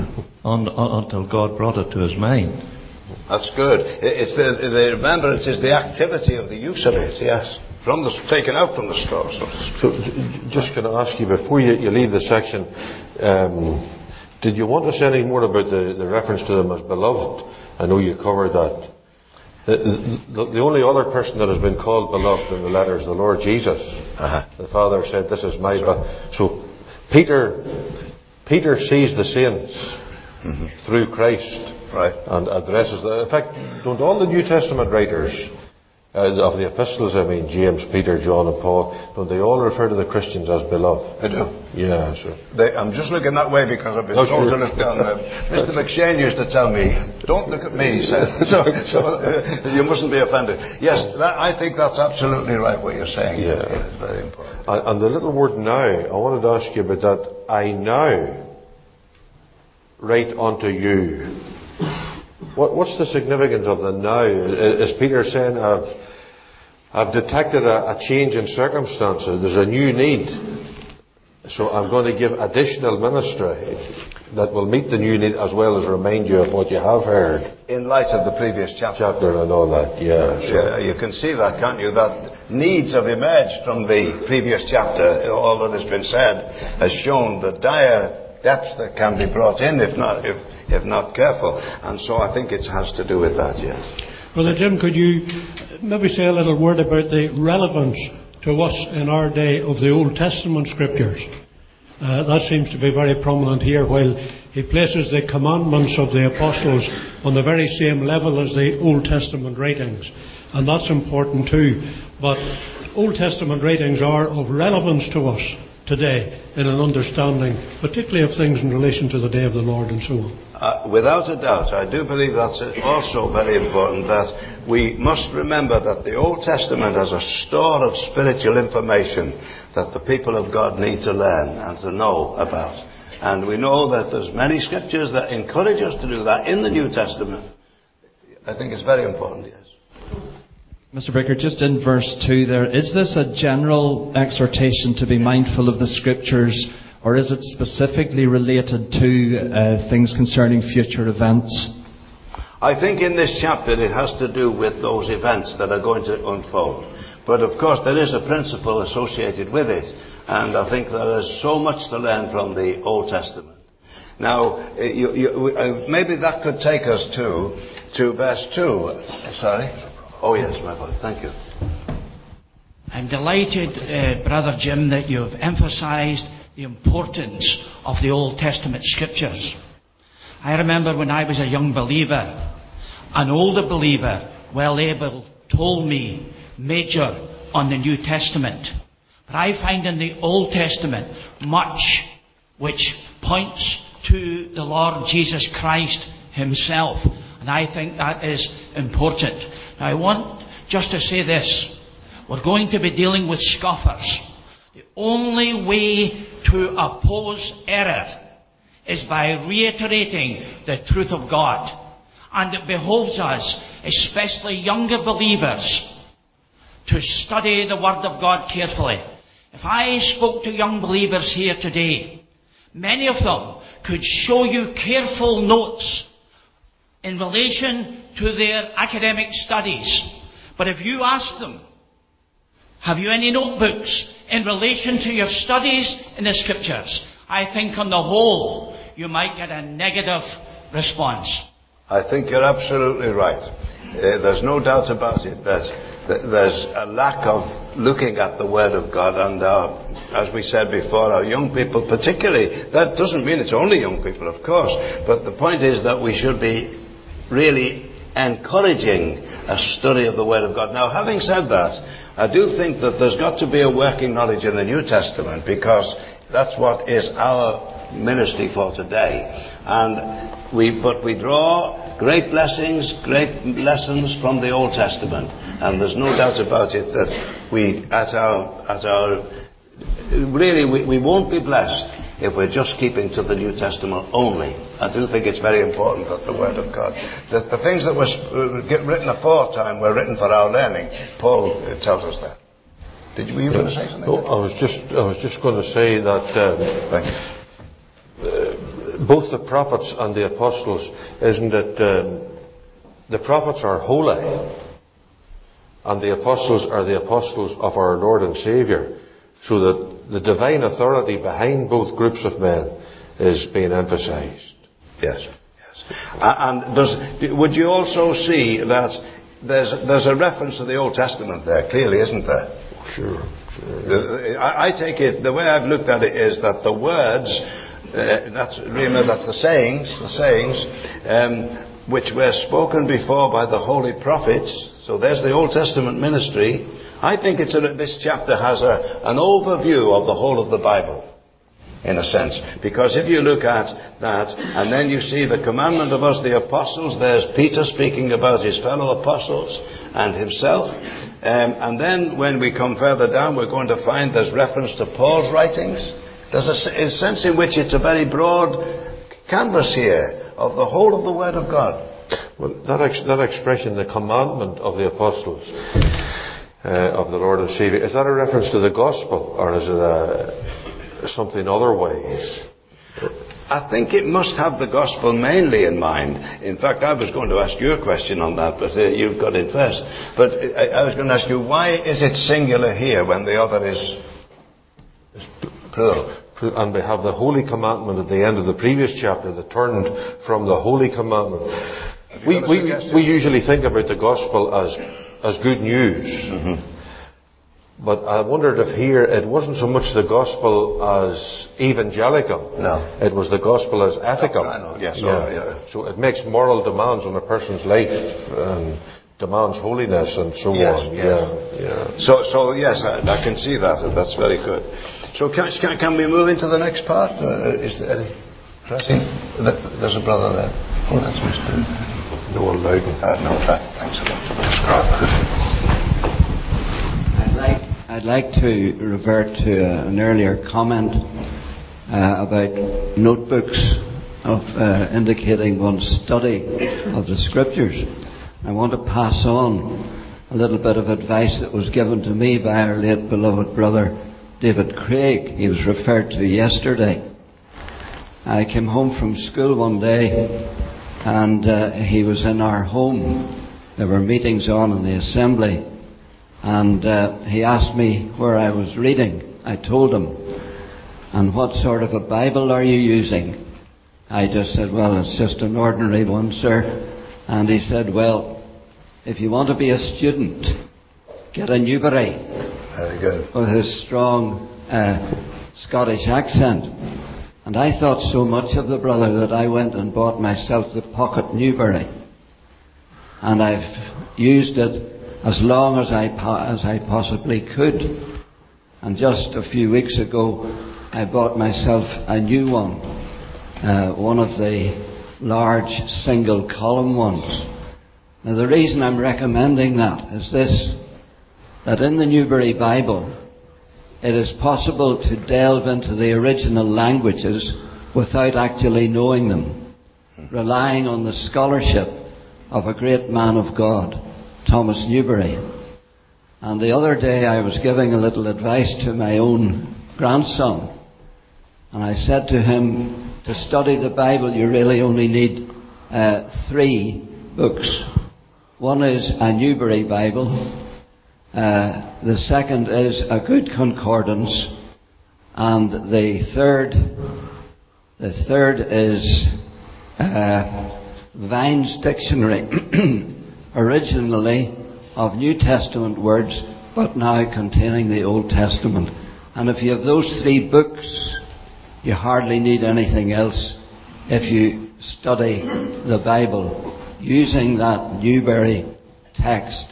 until God brought it to his mind. That's good. It's the remembrance is the activity of the use of it, yes. Taken out from the store. So just going to ask you, before you leave the section, Did you want to say any more about the reference to them as beloved? I know you covered that. The only other person that has been called beloved in the letter is the Lord Jesus. The Father said, "This is my beloved." So Peter sees the saints through Christ, right, and addresses them. In fact, don't all the New Testament writers of the epistles, I mean James, Peter, John and Paul, don't they all refer to the Christians as beloved? They do. Yeah, sure. I'm just looking that way because I've been told to look down. Mr. McShane used to tell me, "Don't look at me," he said. So you mustn't be offended. Yes, I think that's absolutely right what you're saying. Yeah. It's very important. And the little word "now," I wanted to ask you about that. "I now write unto you." What's the significance of the now? Is Peter saying, I've detected a change in circumstances, there's a new need, so I'm going to give additional ministry that will meet the new need as well as remind you of what you have heard? In light of the previous chapter And all that, yeah. Yeah, you can see that, can't you? That needs have emerged from the previous chapter. All that has been said has shown the dire depths that can be brought in if not careful. And so I think it has to do with that, yes. Brother Jim, could you maybe say a little word about the relevance to us in our day of the Old Testament scriptures? That seems to be very prominent here, while he places the commandments of the apostles on the very same level as the Old Testament writings. And that's important too. But Old Testament writings are of relevance to us today in an understanding, particularly of things in relation to the day of the Lord and so on. Without a doubt, I do believe that's also very important, that we must remember that the Old Testament has a store of spiritual information that the people of God need to learn and to know about. And we know that there's many scriptures that encourage us to do that in the New Testament. I think it's very important, yes. Mr. Bricker, just in verse 2 there, is this a general exhortation to be mindful of the Scriptures, or is it specifically related to things concerning future events? I think in this chapter it has to do with those events that are going to unfold. But of course there is a principle associated with it, and I think there is so much to learn from the Old Testament. Now, maybe that could take us to verse 2. Sorry? Oh yes, my father. Thank you. I'm delighted, Brother Jim, that you've emphasised the importance of the Old Testament scriptures. I remember when I was a young believer, an older believer, well able, told me, major on the New Testament. But I find in the Old Testament much which points to the Lord Jesus Christ himself. And I think that is important. Now, I want just to say this. We're going to be dealing with scoffers. The only way to oppose error is by reiterating the truth of God. And it behoves us, especially younger believers, to study the Word of God carefully. If I spoke to young believers here today, many of them could show you careful notes in relation to their academic studies. But if you ask them, have you any notebooks in relation to your studies in the Scriptures? I think on the whole, you might get a negative response. I think you're absolutely right. There's no doubt about it that there's a lack of looking at the Word of God, and as we said before, our young people particularly. That doesn't mean it's only young people, of course, but the point is that we should be really encouraging a study of the Word of God. Now, having said that, I do think that there's got to be a working knowledge in the New Testament, because that's what is our ministry for today. But we draw great blessings, great lessons from the Old Testament, and there's no doubt about it that we won't be blessed if we're just keeping to the New Testament only. I do think it's very important that the Word of God, that the things that were written aforetime were written for our learning. Paul tells us that. Were you going to say something? No, I was just going to say that both the prophets and the apostles, isn't it? The prophets are holy, and the apostles are the apostles of our Lord and Saviour. So that the divine authority behind both groups of men is being emphasized. Yes. And would you also see that there's a reference to the Old Testament there, clearly, isn't there? Sure. I take it, the way I've looked at it is that the words, that's the sayings, which were spoken before by the holy prophets. So there's the Old Testament ministry. I think this chapter has an overview of the whole of the Bible, in a sense. Because if you look at that, and then you see the commandment of us, the apostles, there's Peter speaking about his fellow apostles and himself. And then when we come further down, we're going to find there's reference to Paul's writings. There's a sense in which it's a very broad canvas here of the whole of the Word of God. Well, that expression, the commandment of the apostles of the Lord and Savior, is that a reference to the gospel, or is it something otherwise? I think it must have the gospel mainly in mind. In fact, I was going to ask you a question on that, but you've got in first. But I was going to ask you, why is it singular here when the other is plural? And we have the holy commandment at the end of the previous chapter that turned from the holy commandment. We usually think about the gospel as good news. Mm-hmm. But I wondered if here it wasn't so much the gospel as evangelical. No. It was the gospel as ethical. I know. Yes. Yeah. So it makes moral demands on a person's life and demands holiness and so on. Yeah. So yes, I can see that. That's very good. So can we move into the next part? Is there any pressing? There's a brother there. Oh, that's Mr. Noel Loudon. No, thanks a lot. I'd like to revert to an earlier comment about notebooks of indicating one's study of the Scriptures. I want to pass on a little bit of advice that was given to me by our late beloved brother David Craig. He was referred to yesterday. I came home from school one day and he was in our home. There were meetings on in the assembly, and he asked me where I was reading. I told him. And what sort of a Bible are you using? I just said, well, it's just an ordinary one, sir. And he said, well, if you want to be a student, get a Newbery. Very good. With his strong Scottish accent. And I thought so much of the brother that I went and bought myself the pocket Newbery. And I've used it as long as I possibly could. And just a few weeks ago, I bought myself a new one. One of the large single column ones. Now the reason I'm recommending that is this, that in the Newbery Bible, it is possible to delve into the original languages without actually knowing them, relying on the scholarship of a great man of God, Thomas Newbery. And the other day I was giving a little advice to my own grandson, and I said to him, to study the Bible you really only need 3 books. One is a Newbery Bible. The second is a good concordance, and the third is Vine's Dictionary, originally of New Testament words, but now containing the Old Testament. And if you have those 3 books, you hardly need anything else if you study the Bible using that Newbery text.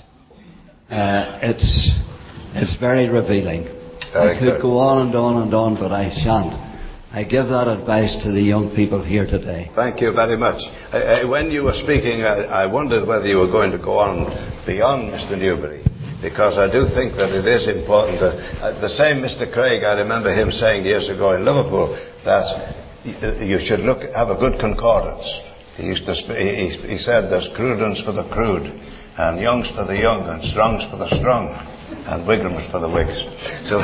It's very revealing. I could go on and on and on, but I shan't. I give that advice to the young people here today. Thank you very much. When you were speaking, I wondered whether you were going to go on beyond Mr. Newbery, because I do think that it is important that the same Mr. Craig, I remember him saying years ago in Liverpool that you should have a good concordance. He said there's crudence for the crude, and young's for the young, and strong's for the strong. And Wigram is for the Whigs. So,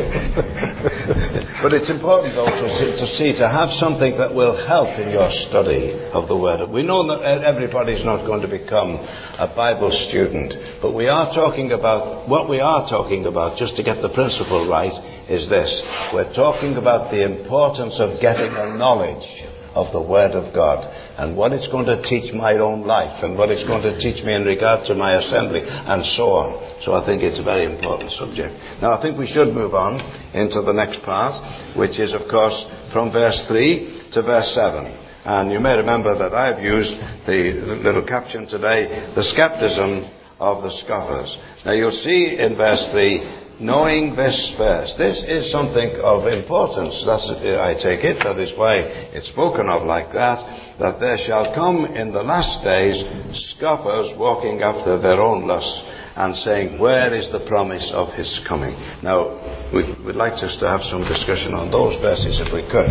but it's important also to have something that will help in your study of the Word. We know that everybody's not going to become a Bible student, but what we are talking about, just to get the principle right, is this. We're talking about the importance of getting a knowledge of the Word of God and what it's going to teach my own life and what it's going to teach me in regard to my assembly and so on. So I think it's a very important subject. Now I think we should move on into the next part, which is of course from verse 3 to verse 7. And you may remember that I've used the little caption today, the skepticism of the scoffers. Now you'll see in verse 3, knowing this first. This is something of importance. I take it. That is why it's spoken of like that there shall come in the last days scoffers walking after their own lusts and saying, where is the promise of his coming? Now, we'd like just to have some discussion on those verses if we could.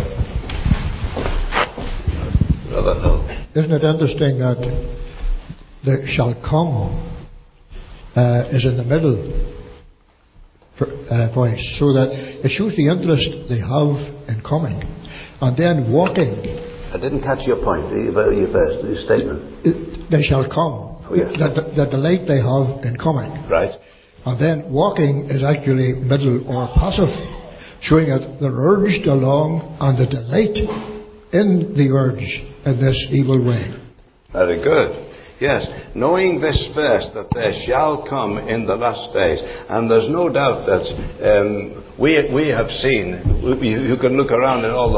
Brother Hill. Isn't it interesting that the shall come is in the middle voice, so that it shows the interest they have in coming. And then walking. I didn't catch your point, your statement. They shall come. Oh, yes. The delight they have in coming. Right. And then walking is actually middle or passive, showing that they're urged along and the delight in the urge in this evil way. Very good. Yes, knowing this first, that there shall come in the last days. And there's no doubt that we have seen, you can look around in all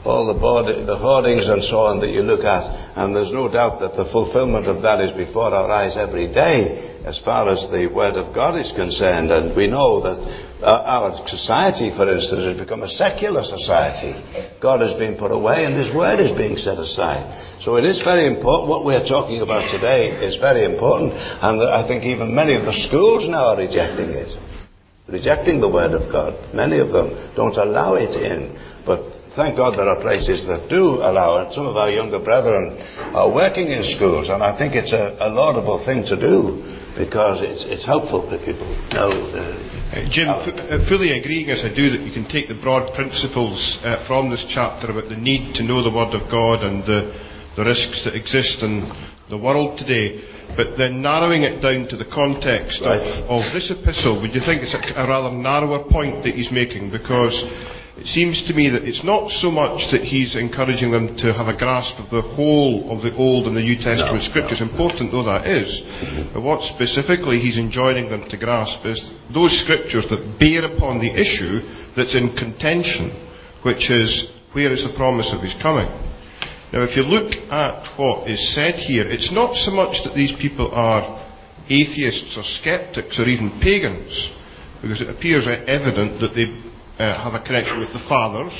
the hoardings and so on that you look at, and there's no doubt that the fulfillment of that is before our eyes every day as far as the Word of God is concerned. And we know that our society, for instance, has become a secular society. God has been put away and His Word is being set aside. So it is very important. What we're talking about today is very important, and I think even many of the schools now are rejecting it. Rejecting the Word of God. Many of them don't allow it in. But thank God there are places that do allow it. Some of our younger brethren are working in schools, and I think it's a laudable thing to do, because it's helpful to people. Now, Jim, fully agreeing as I do that you can take the broad principles from this chapter about the need to know the Word of God and the risks that exist in the world today, but then narrowing it down to the context of this epistle, would you think it's a rather narrower point that he's making? Because it seems to me that it's not so much that he's encouraging them to have a grasp of the whole of the Old and the New Testament Scriptures, important though that is. But what specifically he's enjoining them to grasp is those Scriptures that bear upon the issue that's in contention, which is, where is the promise of his coming? Now, if you look at what is said here, it's not so much that these people are atheists or skeptics or even pagans, because it appears evident that they have a connection with the fathers,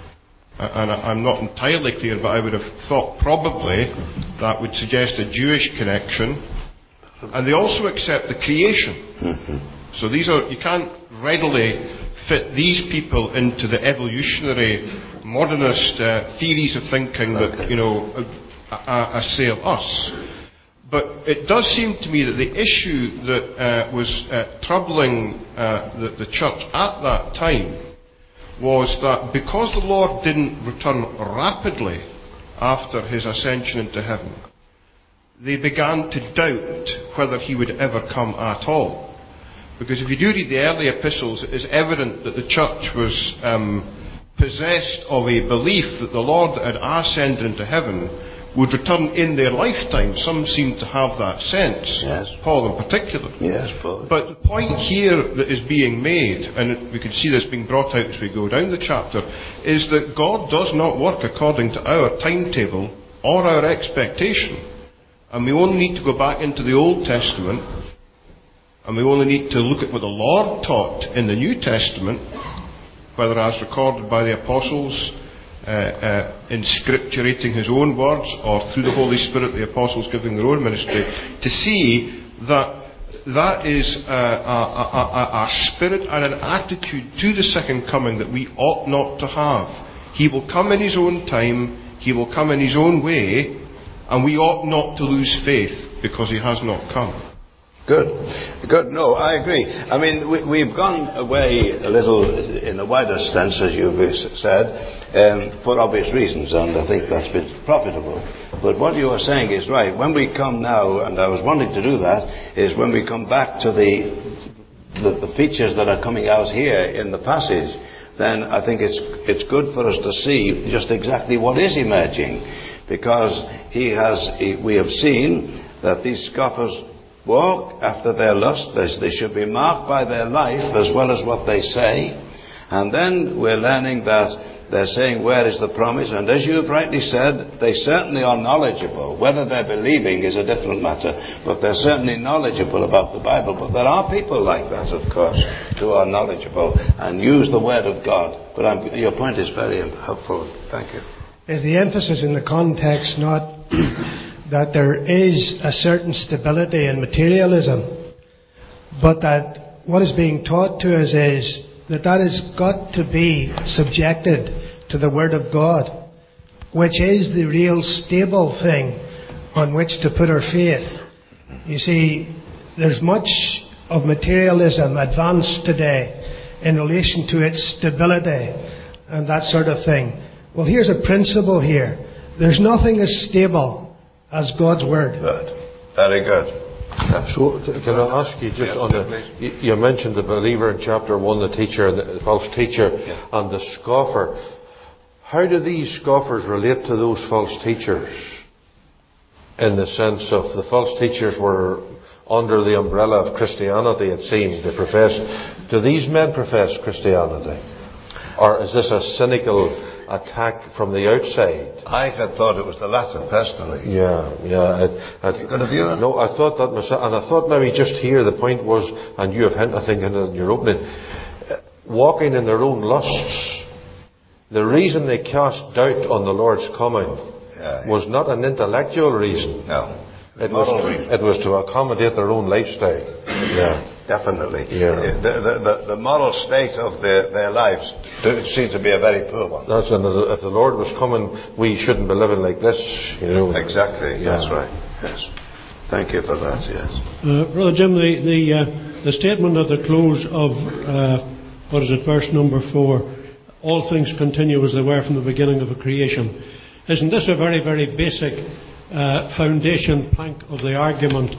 and I'm not entirely clear, but I would have thought probably that would suggest a Jewish connection. And they also accept the creation. So you can't readily fit these people into the evolutionary modernist theories of thinking that assail us. But it does seem to me that the issue that was troubling the church at that time was that because the Lord didn't return rapidly after his ascension into heaven, they began to doubt whether he would ever come at all. Because if you do read the early epistles, it is evident that the church was possessed of a belief that the Lord that had ascended into heaven would return in their lifetime. Some seem to have that sense. Yes. Paul in particular. Yes, Paul. But the point here that is being made, and we can see this being brought out as we go down the chapter, is that God does not work according to our timetable or our expectation. And we only need to go back into the Old Testament, and we only need to look at what the Lord taught in the New Testament, whether as recorded by the apostles, inscripturating his own words, or through the Holy Spirit the apostles giving their own ministry, to see that is a spirit and an attitude to the second coming that we ought not to have. He will come in his own time, he will come in his own way, and we ought not to lose faith because he has not come. Good. No, I agree. I mean, we've gone away a little in a wider sense, as you've said, for obvious reasons, and I think that's been profitable. But what you are saying is right. When we come now, and I was wanting to do that, is when we come back to the features that are coming out here in the passage, then I think it's good for us to see just exactly what is emerging, because we have seen that these scoffers walk after their lust. They should be marked by their life as well as what they say. And then we're learning that they're saying, where is the promise? And as you've rightly said, they certainly are knowledgeable. Whether they're believing is a different matter, but they're certainly knowledgeable about the Bible. But there are people like that, of course, who are knowledgeable and use the Word of God. But your point is very helpful. Thank you. Is the emphasis in the context not that there is a certain stability in materialism, but that what is being taught to us is that has got to be subjected to the Word of God, which is the real stable thing on which to put our faith. You see, there's much of materialism advanced today in relation to its stability and that sort of thing. Well, here's a principle here. There's nothing as stable as God's Word. Good. Very good. So, can I ask you just on you mentioned the believer in chapter 1, the teacher and the false teacher, and the scoffer. How do these scoffers relate to those false teachers? In the sense of the false teachers were under the umbrella of Christianity, it seemed. They professed. Do these men profess Christianity? Or is this a cynical attack from the outside? I had thought it was the latter, personally. Yeah. Got a view? No, I thought that myself, and I thought maybe just here the point was, and you have hinted, I think, in your opening, walking in their own lusts. The reason they cast doubt on the Lord's coming was not an intellectual reason. No. It was to accommodate their own lifestyle. Yeah. Definitely. Yeah. The moral state of their lives seems to be a very poor one. That's if the Lord was coming, we shouldn't be living like this. Exactly. Yeah. That's right. Yes. Thank you for that. Yes. Brother Jim, the statement at the close of verse number 4, all things continue as they were from the beginning of the creation. Isn't this a very, very basic foundation plank of the argument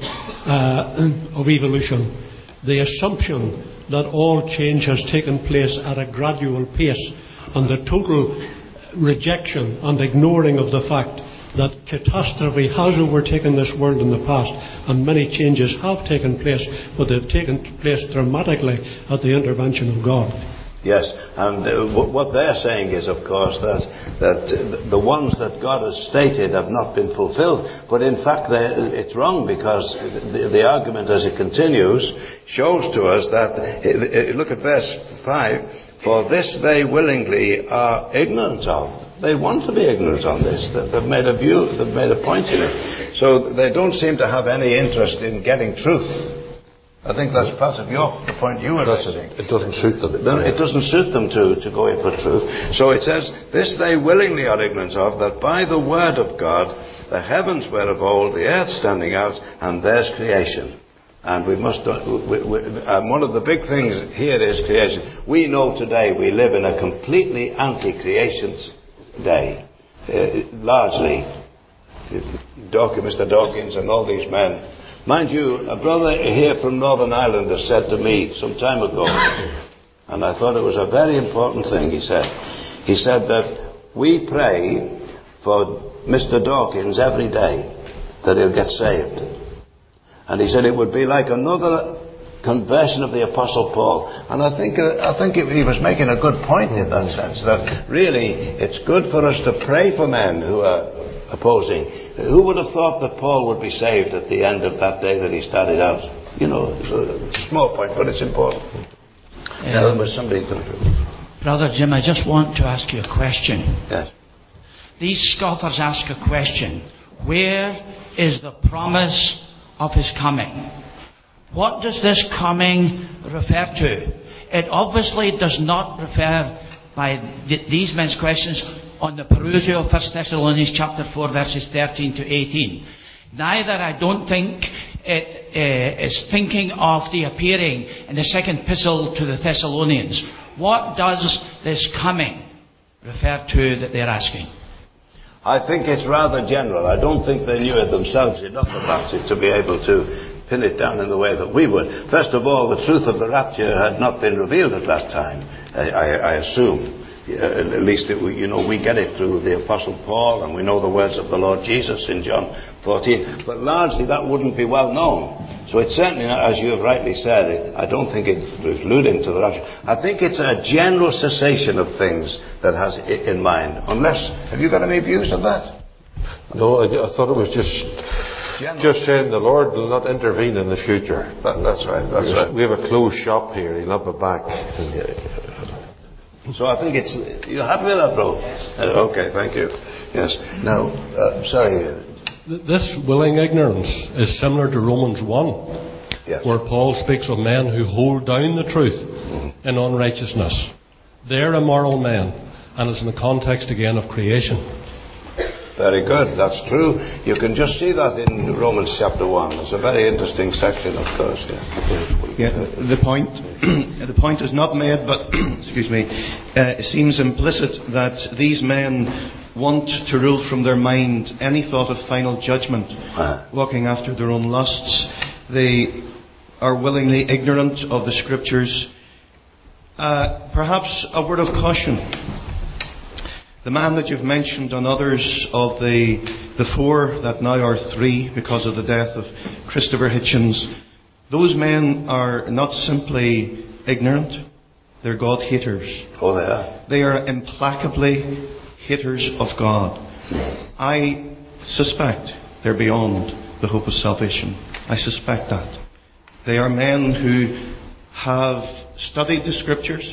of evolution? The assumption that all change has taken place at a gradual pace, and the total rejection and ignoring of the fact that catastrophe has overtaken this world in the past, and many changes have taken place, but they've taken place dramatically at the intervention of God. Yes, and what they're saying is, of course, that the ones that God has stated have not been fulfilled. But in fact, it's wrong, because the argument as it continues shows to us that, look at verse 5, for this they willingly are ignorant of. They want to be ignorant on this. They've made a point in it. So they don't seem to have any interest in getting truth. I think that's part of the point you were raising. It doesn't suit them. It doesn't suit them to go in for truth. So it says, this they willingly are ignorant of, that by the word of God the heavens were of old, the earth standing out, and there's creation. And we must. One of the big things here is creation. We know today we live in a completely anti-creation day, largely. Mr. Dawkins and all these men. Mind you, a brother here from Northern Ireland has said to me some time ago, and I thought it was a very important thing he said. He said that we pray for Mr. Dawkins every day that he'll get saved. And he said it would be like another conversion of the Apostle Paul. And I think he was making a good point in that sense, that really it's good for us to pray for men who are opposing. Who would have thought that Paul would be saved at the end of that day that he started out? It's a small point, but it's important. There was somebody coming through. Brother Jim, I just want to ask you a question. Yes. These scoffers ask a question. Where is the promise of his coming? What does this coming refer to? It obviously does not refer, by these men's questions, on the perusal of 1 Thessalonians chapter 4 verses 13 to 18. Neither, I don't think, it is thinking of the appearing in the second epistle to the Thessalonians. What does this coming refer to that they're asking? I think it's rather general. I don't think they knew it themselves enough about it to be able to pin it down in the way that we would. First of all, the truth of the rapture had not been revealed at that time, I assume. At least, we get it through the Apostle Paul, and we know the words of the Lord Jesus in John 14. But largely, that wouldn't be well known. So it's certainly, as you have rightly said, I don't think it was alluding to the rapture. I think it's a general cessation of things that has it in mind. Unless, have you got any views on that? No, I thought it was just saying the Lord will not intervene in the future. That's right. That's right. We have a closed shop here. He'll not be back. So I think it's... You happy with that, bro? Okay, thank you. Yes. Now, sorry. This willing ignorance is similar to Romans 1, yes, where Paul speaks of men who hold down the truth in unrighteousness. They're immoral men, and it's in the context again of creation. Very good, that's true. You can just see that in Romans chapter 1. It's a very interesting section, of course. The point is not made, but excuse me, it seems implicit that these men want to rule from their mind any thought of final judgment, walking after their own lusts. They are willingly ignorant of the Scriptures. Perhaps a word of caution. The man that you've mentioned and others of the four that now are three because of the death of Christopher Hitchens, those men are not simply ignorant, they're God haters. Oh, they are. They are implacably haters of God. I suspect they're beyond the hope of salvation. I suspect that. They are men who have studied the Scriptures.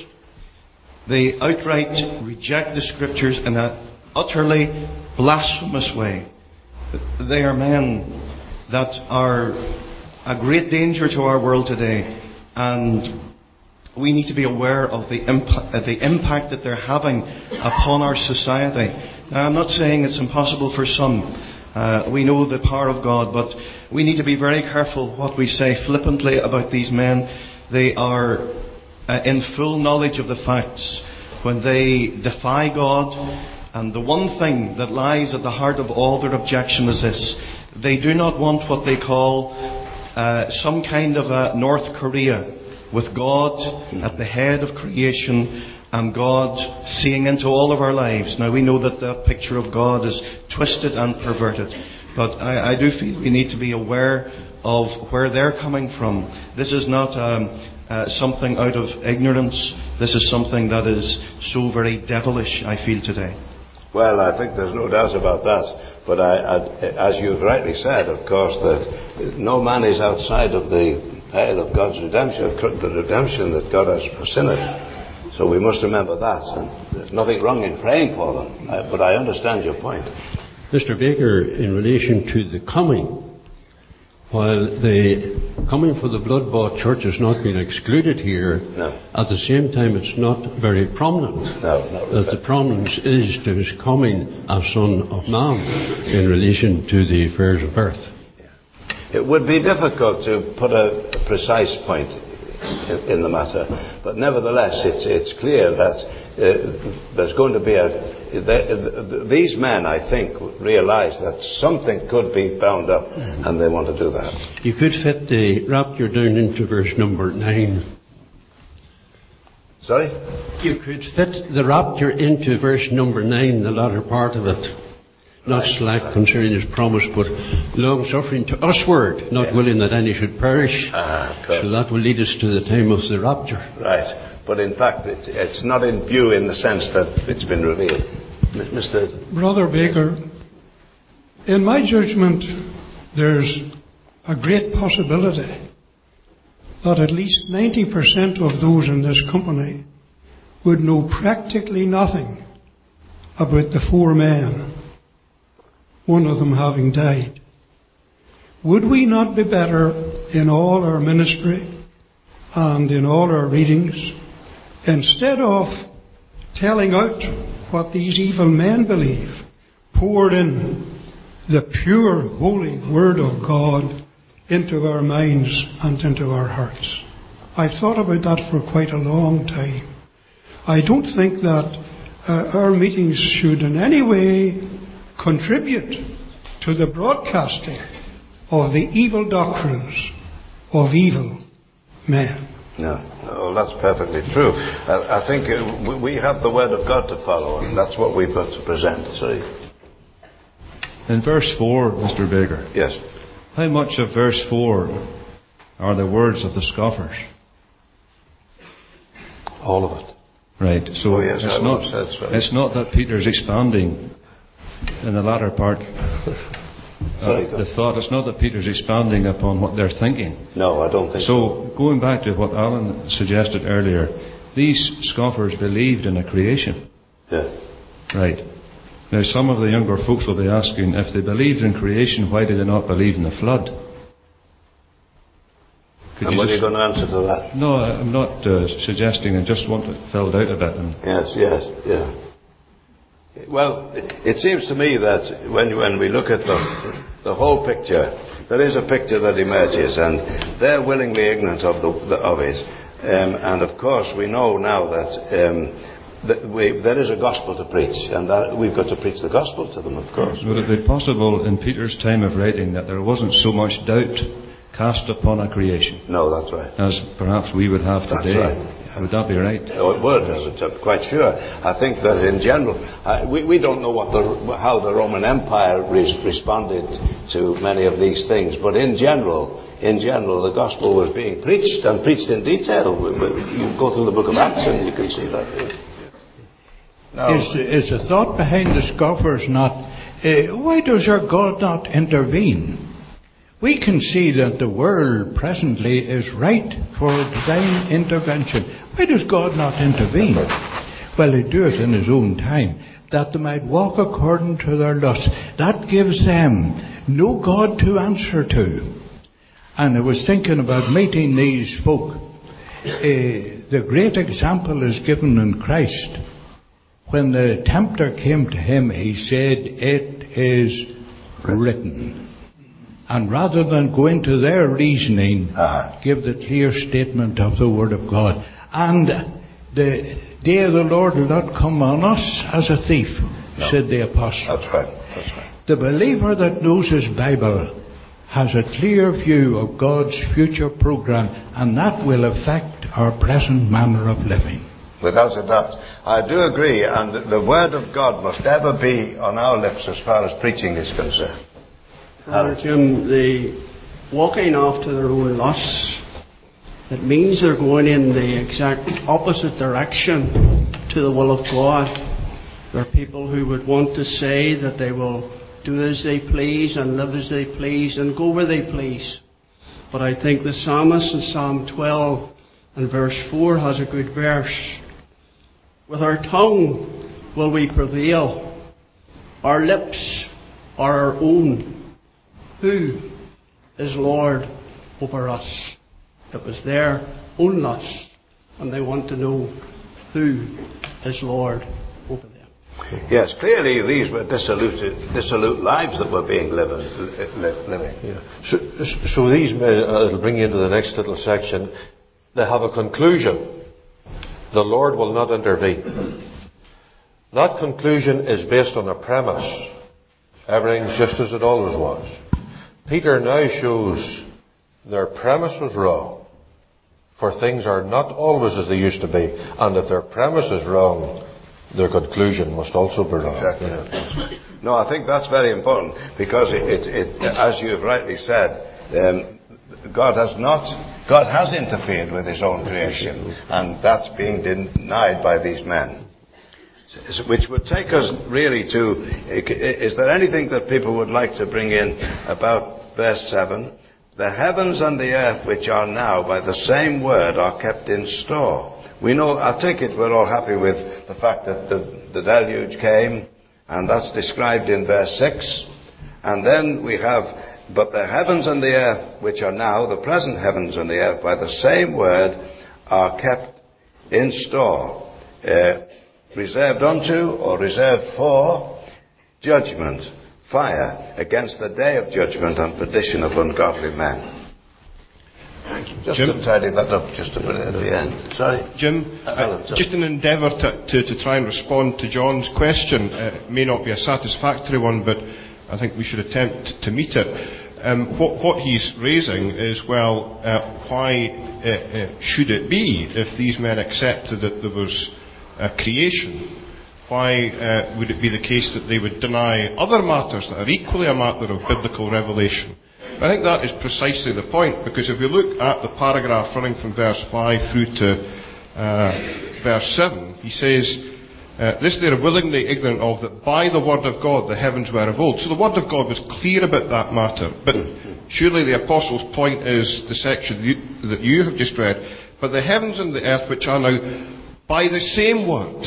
They outright reject the Scriptures in an utterly blasphemous way. They are men that are a great danger to our world today, and we need to be aware of the impact that they're having upon our society. Now, I'm not saying it's impossible for some. We know the power of God, but we need to be very careful what we say flippantly about these men. They are in full knowledge of the facts when they defy God. And the one thing that lies at the heart of all their objection is this: they do not want what they call some kind of a North Korea, with God at the head of creation and God seeing into all of our lives. Now, we know that that picture of God is twisted and perverted, but I do feel we need to be aware of where they're coming from. This is not something out of ignorance. This is something that is so very devilish, I feel, today. Well, I think there's no doubt about that. But as you've rightly said, of course, that no man is outside of the pale of God's redemption, the redemption that God has for sinners. So we must remember that. And there's nothing wrong in praying for them. But I understand your point. Mr. Baker, in relation to the coming, while the coming for the blood-bought church has not been excluded here, no, at the same time it's not very prominent. No, that the prominence is to his coming as Son of Man in relation to the affairs of earth. It would be difficult to put a precise point in the matter, but nevertheless it's clear that there's going to be these men, I think, realise that something could be bound up, and they want to do that. You could fit the rapture down into verse number 9. Sorry? You could fit the rapture into verse number 9, the latter part of it. Not slack concerning his promise, but long-suffering to usward, not willing that any should perish. So that will lead us to the time of the rapture. Right. But in fact, it's not in view in the sense that it's been revealed. Mr. Brother Baker, in my judgment, there's a great possibility that at least 90% of those in this company would know practically nothing about the four men, one of them having died. Would we not be better in all our ministry and in all our readings, instead of telling out what these evil men believe, poured in the pure, holy Word of God into our minds and into our hearts. I've thought about that for quite a long time. I don't think that our meetings should in any way contribute to the broadcasting of the evil doctrines of evil men. No, that's perfectly true. I think we have the Word of God to follow, and that's what we've got to present. Sorry. In verse 4, Mr. Baker. Yes. How much of verse 4 are the words of the scoffers? All of it. Right. So yes, it's not that Peter's expanding in the latter part. The thought, it's not that Peter's expanding upon what they're thinking. No, I don't think so. So, going back to what Alan suggested earlier, these scoffers believed in a creation. Yeah. Right. Now, some of the younger folks will be asking, if they believed in creation, why did they not believe in the flood? And what are you going to answer to that? No, I'm not suggesting. I just want it filled out a bit. Yes. Well, it seems to me that when we look at the whole picture, there is a picture that emerges, and they're willingly ignorant of it. And of course, we know now that there is a gospel to preach, and that we've got to preach the gospel to them, of course. Would it be possible in Peter's time of writing that there wasn't so much doubt cast upon a creation? No, that's right. As perhaps we would have today. That's right. Yeah. Would that be right? Oh, it would. I'm quite sure. I think that in general, we don't know how the Roman Empire responded to many of these things, but in general, the gospel was being preached, and preached in detail. You go through the book of Acts and you can see that. Now, is the thought behind the scoffers not, why does our God not intervene? We can see that the world presently is ripe for divine intervention. Why does God not intervene? Well, He do it in His own time, that they might walk according to their lusts. That gives them no God to answer to. And I was thinking about meeting these folk. The great example is given in Christ. When the tempter came to Him, He said, "It is written." And rather than go into their reasoning, give the clear statement of the Word of God. And the day of the Lord will not come on us as a thief, said the apostle. That's right. The believer that knows his Bible has a clear view of God's future program, and that will affect our present manner of living. Without a doubt. I do agree, and the Word of God must ever be on our lips as far as preaching is concerned. Brother Jim, the walking after their own lusts, it means they're going in the exact opposite direction to the will of God. There are people who would want to say that they will do as they please and live as they please and go where they please. But I think the psalmist in Psalm 12 and verse 4 has a good verse. With our tongue will we prevail. Our lips are our own. Who is Lord over us? It was their own lust, and they want to know who is Lord over them. Yes, clearly these were dissolute lives that were being living. Yeah. So these men, it'll bring you into the next little section, they have a conclusion. The Lord will not intervene. That conclusion is based on a premise. Everything's just as it always was. Peter now shows their premise was wrong. For things are not always as they used to be. And if their premise is wrong, their conclusion must also be wrong. Exactly. Yeah. No, I think that's very important, because as you have rightly said, God has interfered with His own creation, and that's being denied by these men. Which would take us really to, is there anything that people would like to bring in about verse 7? The heavens and the earth which are now by the same word are kept in store. We know, I take it we're all happy with the fact that the deluge came, and that's described in verse 6. And then we have, but the heavens and the earth which are now, the present heavens and the earth by the same word are kept in store, reserved unto or reserved for judgment, fire, against the day of judgment and perdition of ungodly men. Just Jim? to tidy that up just a minute at the end. Sorry. Jim, Alan, just an endeavour to try and respond to John's question. It may not be a satisfactory one, but I think we should attempt to meet it. What he's raising is, why should it be, if these men accepted that there was a creation, why would it be the case that they would deny other matters that are equally a matter of biblical revelation? I think that is precisely the point, because if we look at the paragraph running from verse 5 through to verse 7, he says, this they are willingly ignorant of, that by the word of God the heavens were of old. So the word of God was clear about that matter. But surely the Apostle's point is the section that you have just read. But the heavens and the earth which are now by the same word.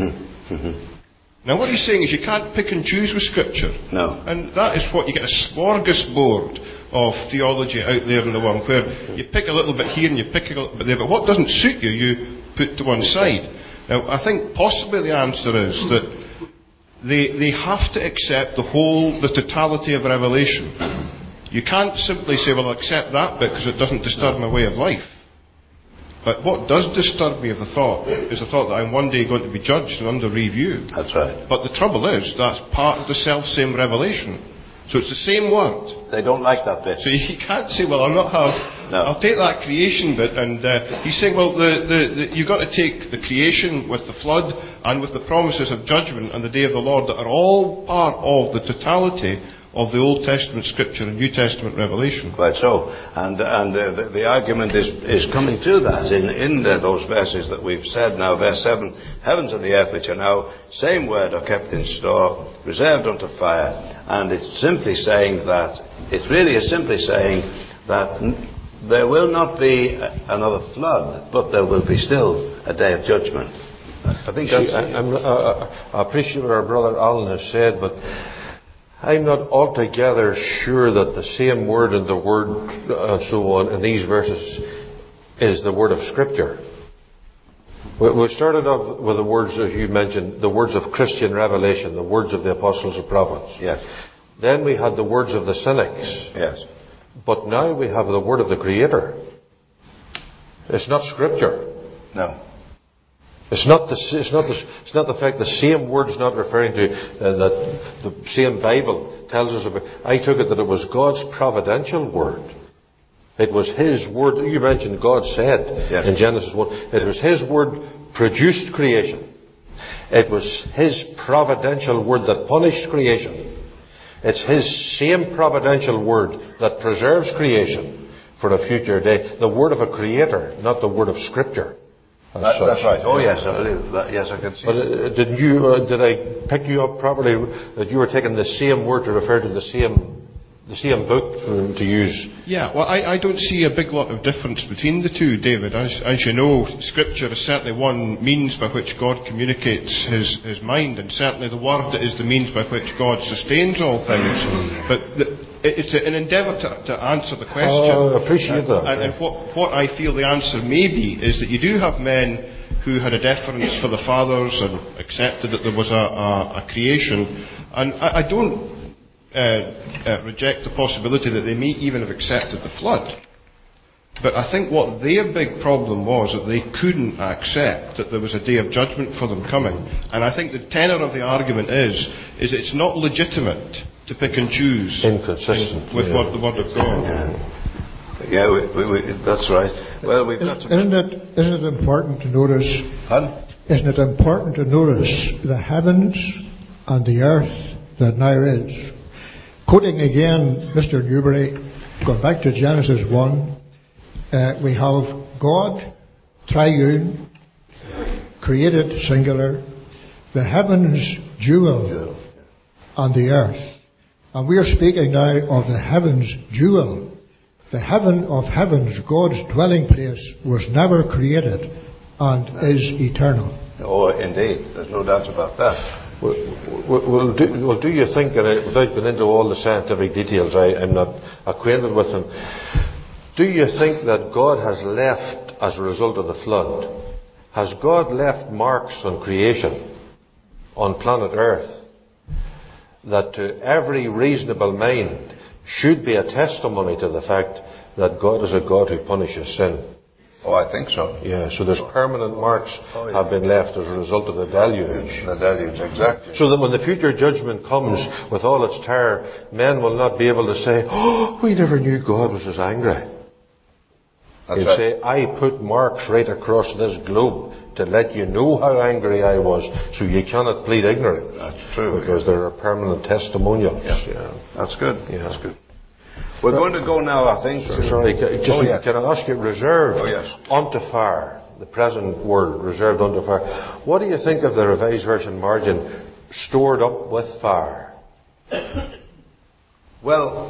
Now what he's saying is you can't pick and choose with Scripture. No. And that is what you get, a smorgasbord of theology out there in the world, where you pick a little bit here and you pick a little bit there, but what doesn't suit you, you put to one side. Now, I think possibly the answer is that they have to accept the totality of Revelation. You can't simply say, well, I'll accept that bit because it doesn't disturb my way of life. But what does disturb me is the thought that I'm one day going to be judged and under review. That's right. But the trouble is, that's part of the self-same revelation. So it's the same word. They don't like that bit. So you can't say, well, I'll take that creation bit, and he's saying, well, you've got to take the creation with the flood and with the promises of judgment and the day of the Lord that are all part of the totality of the Old Testament Scripture and New Testament revelation. Quite so. And the argument is coming to that in those verses that we've said now. Verse 7, heavens and the earth which are now, same word, are kept in store, reserved unto fire. And it's simply saying that, it really is simply saying that there will not be another flood, but there will be still a day of judgment. I think that's... I appreciate what our brother Alan has said, but I'm not altogether sure that the same word and the word and so on in these verses is the word of Scripture. We started off with the words, as you mentioned, the words of Christian revelation, the words of the apostles and prophets. Yes. Then we had the words of the cynics. Yes. But now we have the word of the Creator. It's not Scripture. No. It's not the fact the same word's not referring to that the same Bible tells us about. I took it that it was God's providential word. It was His word. You mentioned God said in Genesis 1. It was His word produced creation. It was His providential word that punished creation. It's His same providential word that preserves creation for a future day. The word of a creator, not the word of Scripture. That's right. Oh yes, I believe that. Yes, I can see. But did I pick you up properly that you were taking the same word to refer to the same book to use? Yeah, well, I don't see a big lot of difference between the two, David. As you know, Scripture is certainly one means by which God communicates His mind, and certainly the Word is the means by which God sustains all things. But it's an endeavour to answer the question. I appreciate that. And what I feel the answer may be is that you do have men who had a deference for the fathers and accepted that there was a creation, and I don't reject the possibility that they may even have accepted the flood. But I think what their big problem was that they couldn't accept that there was a day of judgment for them coming. And I think the tenor of the argument is it's not legitimate to pick and choose inconsistent with what the Word of God. Yeah, that's right. Well, we've got to... Isn't it important to notice? Isn't it important to notice the heavens and the earth that now is? Quoting again Mr. Newberry, going back to Genesis 1, we have God, triune, created singular, the heavens dual, and the earth. And we are speaking now of the heavens dual. The heaven of heavens, God's dwelling place, was never created and is eternal. Oh, indeed. There's no doubt about that. Well, do you think, and without going into all the scientific details, I'm not acquainted with them, do you think that God has left, as a result of the flood, has God left marks on creation, on planet Earth, that to every reasonable mind should be a testimony to the fact that God is a God who punishes sin. Oh, I think so. Yeah, so there's permanent marks have been left as a result of the deluge. The deluge, exactly. So that when the future judgment comes with all its terror, men will not be able to say, "Oh, we never knew God was as angry." He'll say, "I put marks right across this globe to let you know how angry I was, so you cannot plead ignorant." That's true. Because there are permanent testimonials. Yeah. That's good. Yeah. That's good. We're going to go now, I think. Sorry, can I ask you, reserved unto fire, the present word, reserved unto fire. What do you think of the Revised Version margin, stored up with fire? Well,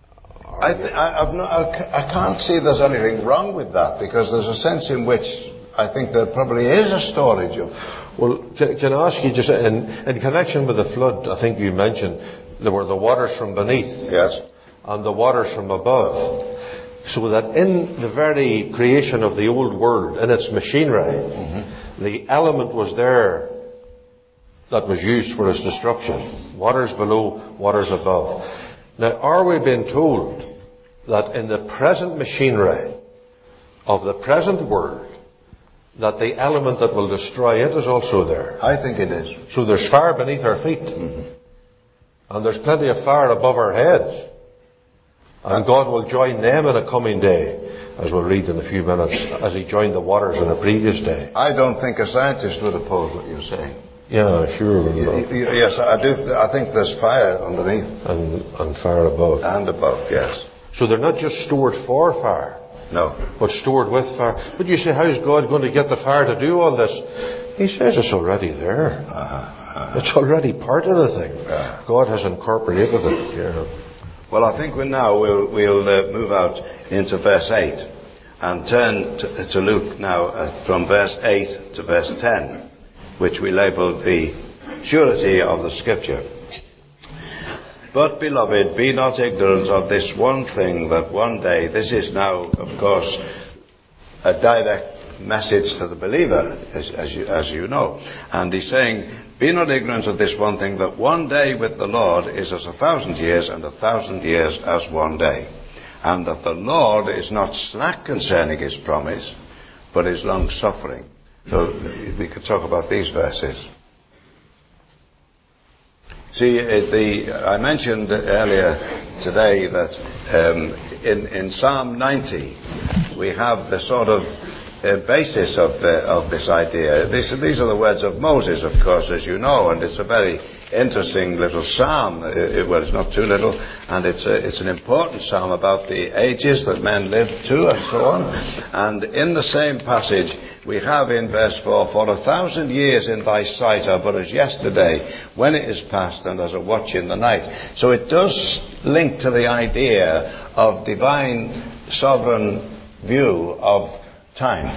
I can't see there's anything wrong with that, because there's a sense in which I think there probably is a storage of... Well, can I ask you just, in connection with the flood, I think you mentioned there were the waters from beneath. Yes. And the waters from above. So that in the very creation of the old world, in its machinery, the element was there that was used for its destruction. Waters below, waters above. Now, are we being told that in the present machinery of the present world, that the element that will destroy it is also there? I think it is. So there's fire beneath our feet. And there's plenty of fire above our heads. And God will join them in a coming day, as we'll read in a few minutes, as He joined the waters in a previous day. I don't think a scientist would oppose what you're saying. Yeah, sure. Yes, I do. I think there's fire underneath. And fire above. And above, yes. So they're not just stored for fire. No. But stored with fire. But you say, how's God going to get the fire to do all this? He says it's already there. It's already part of the thing. God has incorporated it. Yeah. Well, I think we'll move out into verse 8 and turn to Luke now from verse 8 to verse 10, which we labelled the surety of the Scripture. But, beloved, be not ignorant of this one thing, that one day, this is now, of course, a direct message to the believer, as you know. And he's saying, be not ignorant of this one thing, that one day with the Lord is as 1,000 years, and 1,000 years as one day. And that the Lord is not slack concerning His promise, but is long-suffering. So we could talk about these verses. See, I mentioned earlier today that in Psalm 90 we have the sort of basis of this idea. These are the words of Moses, of course, as you know, and it's a very interesting little psalm. Well, it's not too little, and it's an important psalm about the ages that men lived to and so on. And in the same passage, we have in verse 4, for 1,000 years in thy sight are but as yesterday, when it is past, and as a watch in the night. So it does link to the idea of divine sovereign view of time.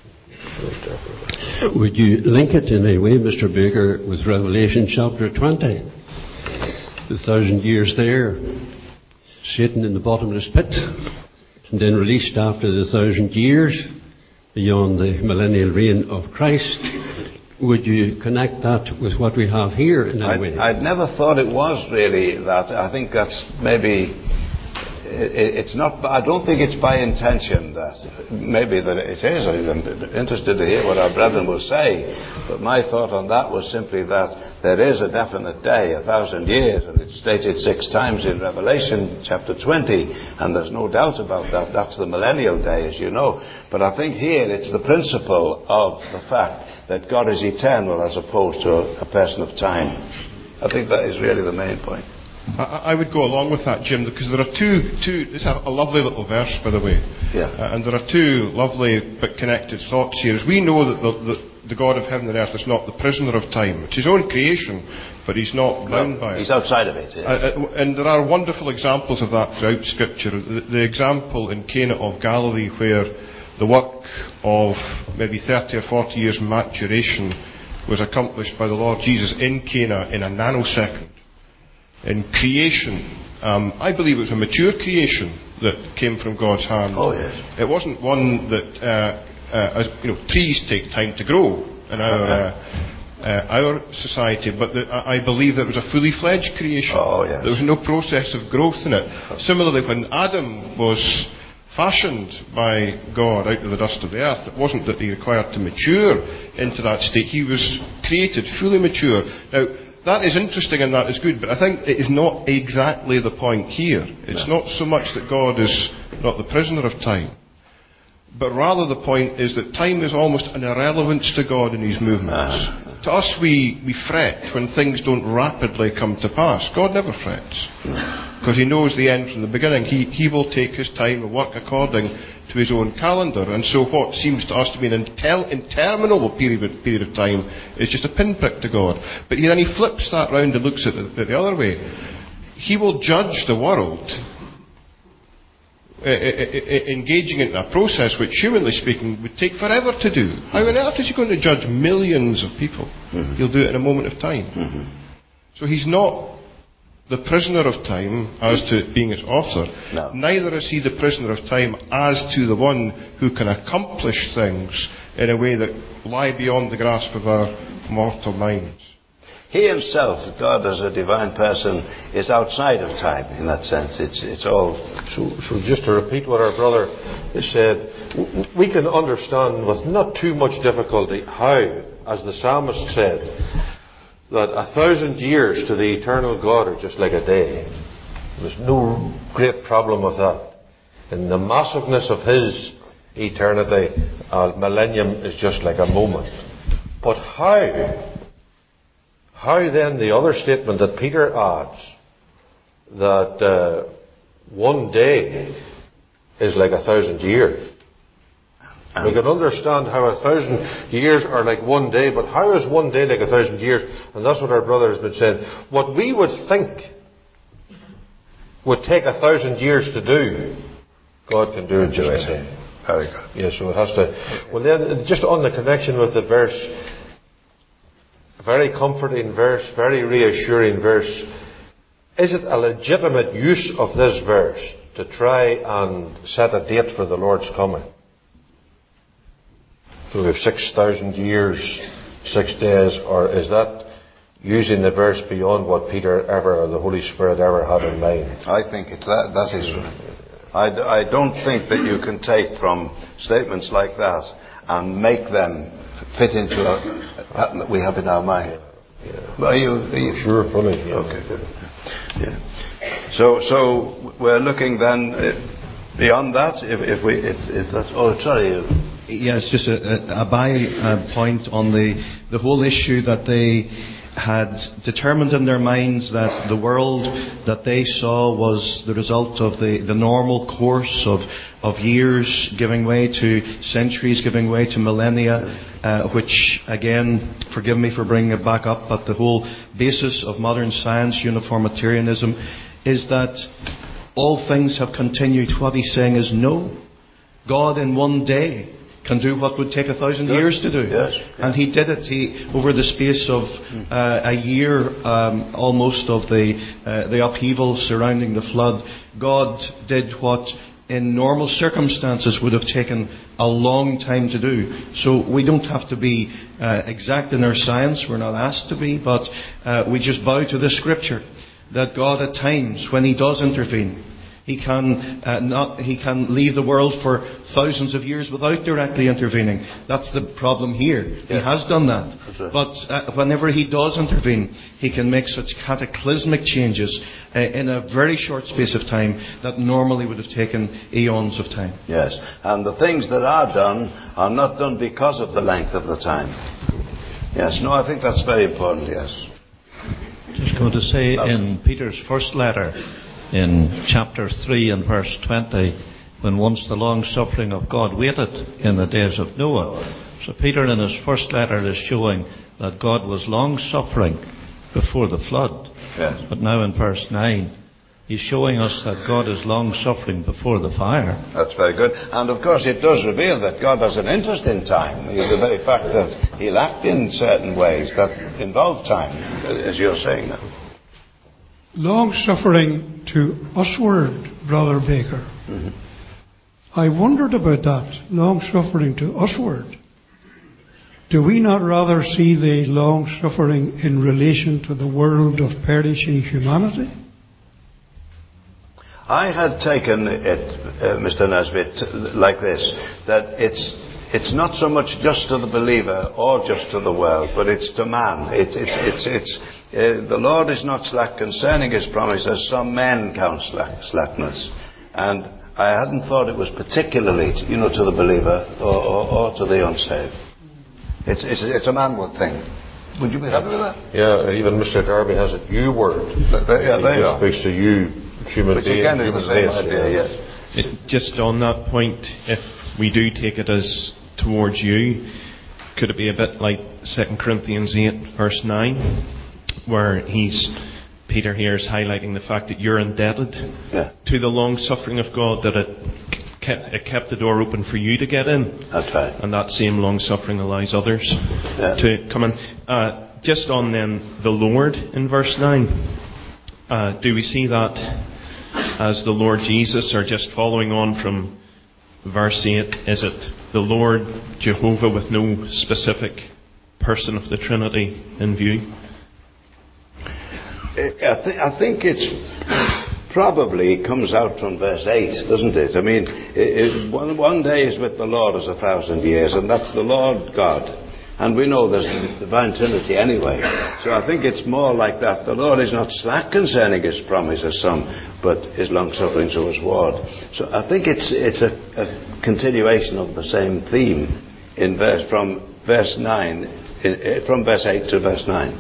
Would you link it in any way, Mr. Baker, with Revelation chapter 20? The 1,000 years there, Satan in the bottomless pit, and then released after the 1,000 years beyond the millennial reign of Christ. Would you connect that with what we have here in any way? I'd never thought it was really that. I think that's maybe... It's not. I don't think it's by intention that maybe that it is. I'm interested to hear what our brethren will say. But my thought on that was simply that there is a definite day, 1,000 years, and it's stated 6 times in Revelation chapter 20, and there's no doubt about that. That's the millennial day, as you know. But I think here it's the principle of the fact that God is eternal as opposed to a person of time. I think that is really the main point. I would go along with that, Jim, because there are two. It's a lovely little verse, by the way. Yeah. And there are two lovely but connected thoughts here. As we know that the God of heaven and earth is not the prisoner of time. It's His own creation, but He's not bound by it. He's outside of it. Yes. And there are wonderful examples of that throughout Scripture. The example in Cana of Galilee, where the work of maybe 30 or 40 years maturation was accomplished by the Lord Jesus in Cana in a nanosecond. In creation, I believe it was a mature creation that came from God's hand. Oh yes. It wasn't one that, trees take time to grow. And our society, but I believe that it was a fully fledged creation. Oh, yes. There was no process of growth in it. Similarly, when Adam was fashioned by God out of the dust of the earth, it wasn't that he required to mature into that state. He was created fully mature. Now, that is interesting and that is good, but I think it is not exactly the point here. It's not so much that God is not the prisoner of time, but rather the point is that time is almost an irrelevance to God in his movements. To us, we fret when things don't rapidly come to pass. God never frets, because he knows the end from the beginning. He will take his time and work according to his own calendar. And so what seems to us to be an interminable period of time is just a pinprick to God. But then he flips that round and looks at it the other way. He will judge the world, engaging in a process which, humanly speaking, would take forever to do. How on earth is he going to judge millions of people? He'll do it in a moment of time. So he's not the prisoner of time as to being its author. No. Neither is he the prisoner of time as to the one who can accomplish things in a way that lie beyond the grasp of our mortal minds. He himself, God as a divine person, is outside of time in that sense. It's all... So just to repeat what our brother said, we can understand with not too much difficulty how, as the psalmist said, that 1,000 years to the eternal God are just like a day. There's no great problem with that. In the massiveness of his eternity, a millennium is just like a moment. But how then the other statement that Peter adds, that one day is like 1,000 years. We can understand how 1,000 years are like one day, but how is one day like 1,000 years? And that's what our brother has been saying. What we would think would take 1,000 years to do, God can do in just a day. Very good. Yeah, so it has to... Well then, just on the connection with the verse, very comforting verse, very reassuring verse. Is it a legitimate use of this verse to try and set a date for the Lord's coming? So we have 6,000 years, 6 days, or is that using the verse beyond what Peter ever, or the Holy Spirit ever had in mind? I think that is... I don't think that you can take from statements like that and make them fit into a pattern that we have in our mind. Yeah. Are you sure? Fully. Yeah. Okay, good. Yeah. So we're looking then beyond that. If that's... Oh, sorry. Yeah, it's just a point on the whole issue that they had determined in their minds that the world that they saw was the result of the normal course of years giving way to centuries, giving way to millennia, which, again, forgive me for bringing it back up, but the whole basis of modern science, uniformitarianism, is that all things have continued. What he's saying is no. God in one day can do what would take 1,000 years to do. Yes. And he did it. Over the space of a year, almost, of the upheaval surrounding the flood, God did what in normal circumstances would have taken a long time to do. So we don't have to be exact in our science. We're not asked to be, but we just bow to the Scripture that God at times, when he does intervene, He can leave the world for thousands of years without directly intervening. That's the problem here. Yeah. He has done that. Right. But whenever he does intervene, he can make such cataclysmic changes in a very short space of time that normally would have taken eons of time. Yes. And the things that are done are not done because of the length of the time. Yes. No, I think that's very important, yes. Just going to say in Peter's first letter, in chapter 3 and verse 20, when once the long suffering of God waited in the days of Noah. So Peter in his first letter is showing that God was long suffering before the flood. Yes. But now in verse 9, he's showing us that God is long suffering before the fire. That's very good. And of course it does reveal that God has an interest in time. The very fact that he'll act in certain ways that involve time, as you're saying now. Long suffering to usward, Brother Baker. Mm-hmm. I wondered about that. Long suffering to usward. do we not rather see the long-suffering in relation to the world of perishing humanity? I had taken it, Mr. Nesbitt, like this, that it's not so much just to the believer or just to the world, but it's to man. The Lord is not slack concerning his promise, as some men count slackness. And I hadn't thought it was particularly, to the believer or to the unsaved. It's a manward thing. Would you be happy with that? Yeah, even Mr. Darby has a you word. He speaks to you, human Which being, again is human the same race. idea, yes. Just on that point, if we do take it as towards you, could it be a bit like 2 Corinthians 8 verse 9, where Peter here is highlighting the fact that you're indebted to the long suffering of God, that it kept the door open for you to get in. That's right. And that same long suffering allows others to come in. Just on then the Lord in verse 9, do we see that as the Lord Jesus, or just following on from verse 8, is it the Lord Jehovah with no specific person of the Trinity in view? I think it's probably comes out from verse 8, doesn't it? I mean, one day is with the Lord as 1,000 years, and that's the Lord God. And we know there's the divine Trinity anyway. So I think it's more like that. The Lord is not slack concerning his promise as some, but is long-suffering towards. So I think it's a continuation of the same theme from verse 9, from verse 8 to verse 9.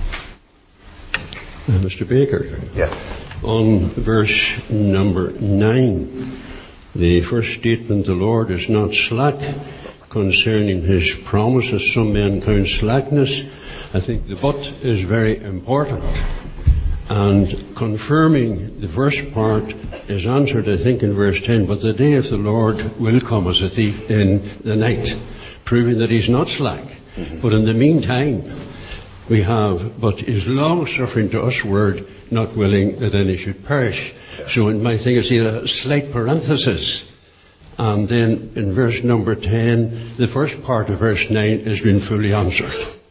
Mr. Baker. Yeah. On verse number 9, the first statement, the Lord is not slack concerning his promises, some men count slackness. I think the but is very important. And confirming the first part is answered, I think, in verse 10, but the day of the Lord will come as a thief in the night, proving that he's not slack. Mm-hmm. But in the meantime, we have, but is long suffering to us word, not willing that any should perish. Yeah. So in my thing, I see a slight parenthesis. And then in verse number 10, the first part of verse 9 has been fully answered.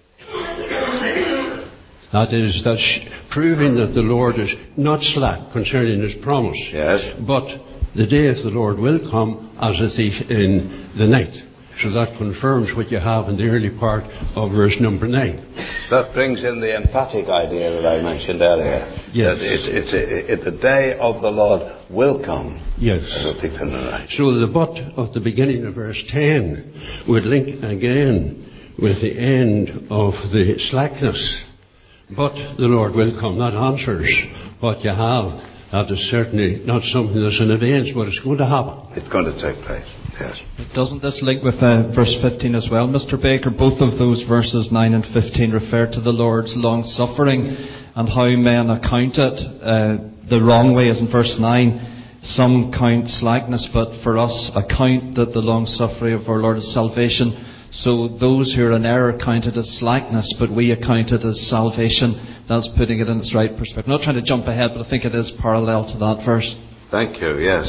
That's proving that the Lord is not slack concerning his promise. Yes. But the day of the Lord will come as a thief in the night. So that confirms what you have in the early part of verse number 9. That brings in the emphatic idea that I mentioned earlier. Yes. That the day of the Lord will come. Yes. As a thief in the night. So the but of the beginning of verse 10 would link again with the end of the slackness. But the Lord will come. That answers what you have. That is certainly not something that's in advance, but it's going to happen. It's going to take place, yes. Doesn't this link with verse 15 as well, Mr. Baker? Both of those verses, 9 and 15, refer to the Lord's long-suffering and how men account it the wrong way, as in verse 9. Some count slackness, but for us account that the long-suffering of our Lord is salvation. So those who are in error count it as slackness, but we account it as salvation. That's putting it in its right perspective. I'm not trying to jump ahead, but I think it is parallel to that verse. Thank you, yes.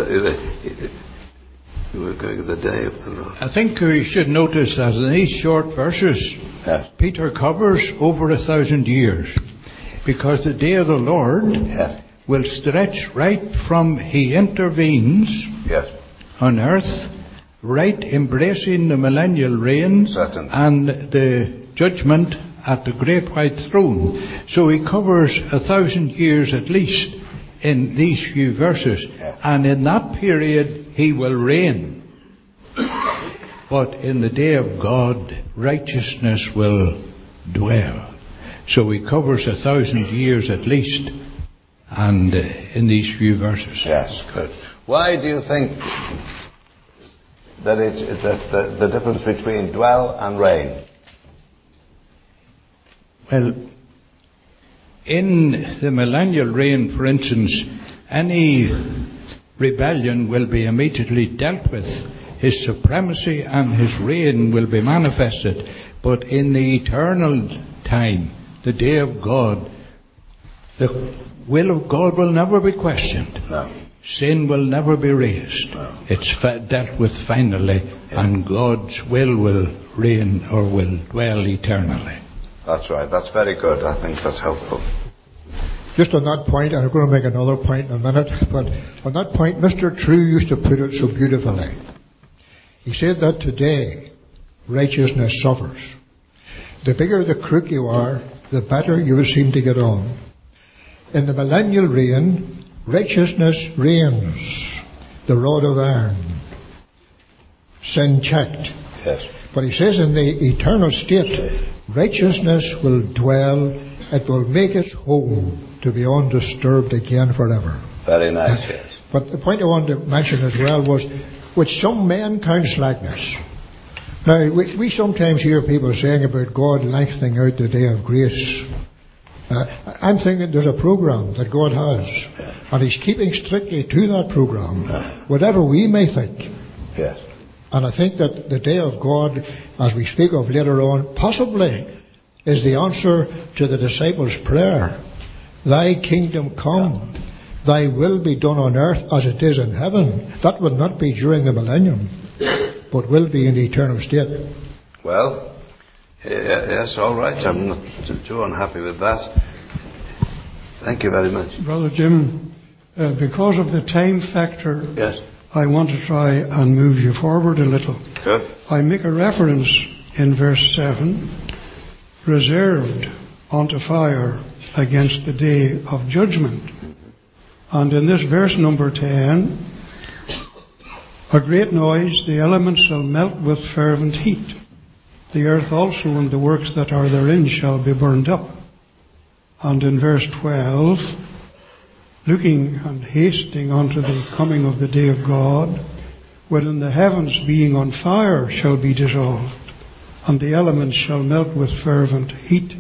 We're going to the day of the Lord. I think we should notice that in these short verses, Peter covers over 1,000 years. Because the day of the Lord will stretch right from he intervenes on earth, right embracing the millennial reign and the judgment at the great white throne. So he covers 1,000 years at least in these few verses. And in that period he will reign. But in the day of God, righteousness will dwell. So he covers 1,000 years at least, and in these few verses. Yes, good. Why do you think that the difference between dwell and reign? Well, in the millennial reign, for instance, any rebellion will be immediately dealt with. His supremacy and his reign will be manifested. But in the eternal time, the day of God, the will of God will never be questioned. No. sin will never be raised. It's dealt with finally, and God's will reign or will dwell eternally. That's right. That's very good. I think that's helpful. Just on that point, and I'm going to make another point in a minute, but on that point, Mr. True used to put it so beautifully. He said that today, righteousness suffers. The bigger the crook you are, the better you will seem to get on. In the millennial reign, righteousness reigns, the rod of iron, sin checked. Yes. But he says in the eternal state, righteousness will dwell, it will make its home to be undisturbed again forever. Very nice, yes. But the point I wanted to mention as well was, which some men count slackness. Now, we sometimes hear people saying about God lengthening out the day of grace. I'm thinking there's a program that God has, and He's keeping strictly to that program, whatever we may think. Yes. And I think that the day of God, as we speak of later on, possibly is the answer to the disciples' prayer. Thy kingdom come, thy will be done on earth as it is in heaven. That will not be during the millennium, but will be in the eternal state. Well, yes, all right. I'm not too unhappy with that. Thank you very much. Brother Jim, because of the time factor, yes, I want to try and move you forward a little. Good. I make a reference in verse 7, reserved unto fire against the day of judgment. And in this verse number 10, a great noise, the elements shall melt with fervent heat. The earth also and the works that are therein shall be burned up. And in verse 12, looking and hasting unto the coming of the day of God, wherein the heavens being on fire shall be dissolved, and the elements shall melt with fervent heat.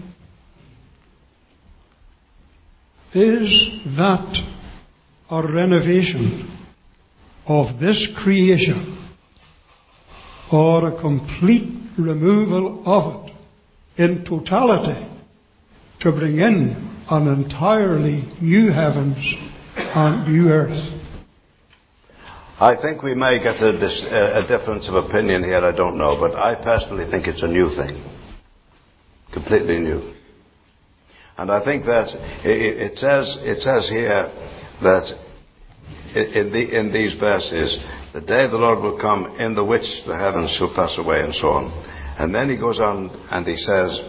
Is that a renovation of this creation, or a complete removal of it in totality to bring in an entirely new heavens and new earth? I think we may get a difference of opinion here, I don't know, but I personally think it's a new thing. Completely new. And I think that it says here that in these verses, the day the Lord will come in the which the heavens shall pass away, and so on. And then he goes on and he says,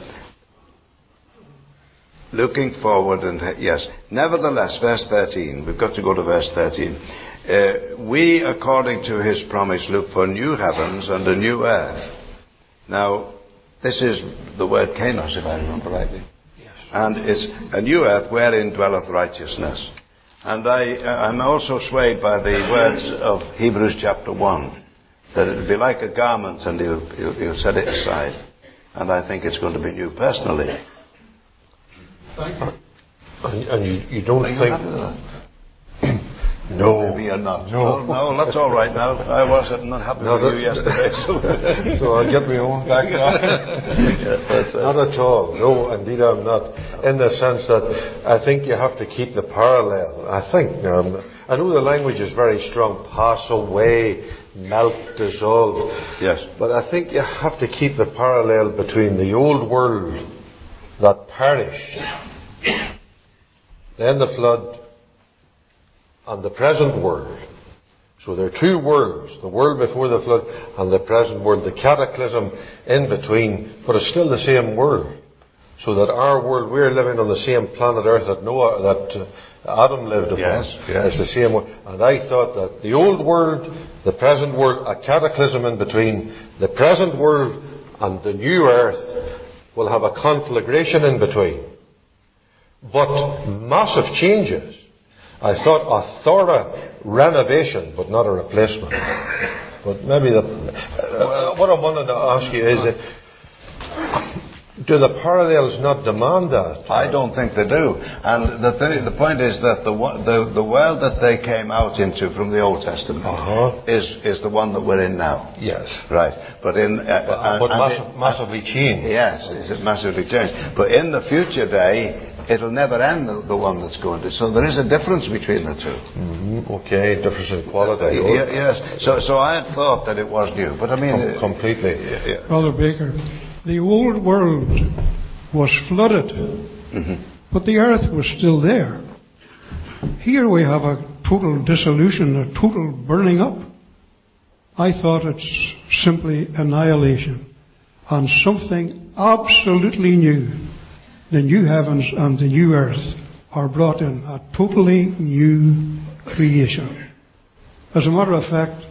looking forward, and yes, nevertheless, verse 13, we've got to go to verse 13. We, according to his promise, look for new heavens and a new earth. Now, this is the word kainos, if I remember rightly. Yes. And it's a new earth wherein dwelleth righteousness. And I'm also swayed by the words of Hebrews chapter 1, that it will be like a garment and he'll set it aside. And I think it's going to be new personally. Thank you. And you don't think... No. Maybe you're not. No, that's all right now. I wasn't not happy with you yesterday. So I'll get my own back now. Not at all. No, indeed I'm not. In the sense that I think you have to keep the parallel. I know the language is very strong. Pass away, melt, dissolve. Yes. But I think you have to keep the parallel between the old world that perished, then the flood, and the present world. So there are two worlds, the world before the flood and the present world, the cataclysm in between, but it's still the same world. So that our world, we're living on the same planet Earth that Adam lived upon. Yes. It's the same world. And I thought that the old world, the present world, a cataclysm in between, the present world and the new Earth will have a conflagration in between. But massive changes. I thought a thorough renovation, but not a replacement. But maybe what I wanted to ask you is, do the parallels not demand that? I don't think they do. And the point is that the world that they came out into from the Old Testament is the one that we're in now. Yes. Right. But massively changed. Yes, it's massively changed. But in the future day, it'll never end, the one that's going to. So there is a difference between the two. Okay, difference in quality. Yes. So I had thought that it was new, but I mean completely. Brother Baker, the old world was flooded, but the earth was still there. Here we have a total dissolution, a total burning up. I thought it's simply annihilation, and something absolutely new. The new heavens and the new earth are brought in, a totally new creation. As a matter of fact,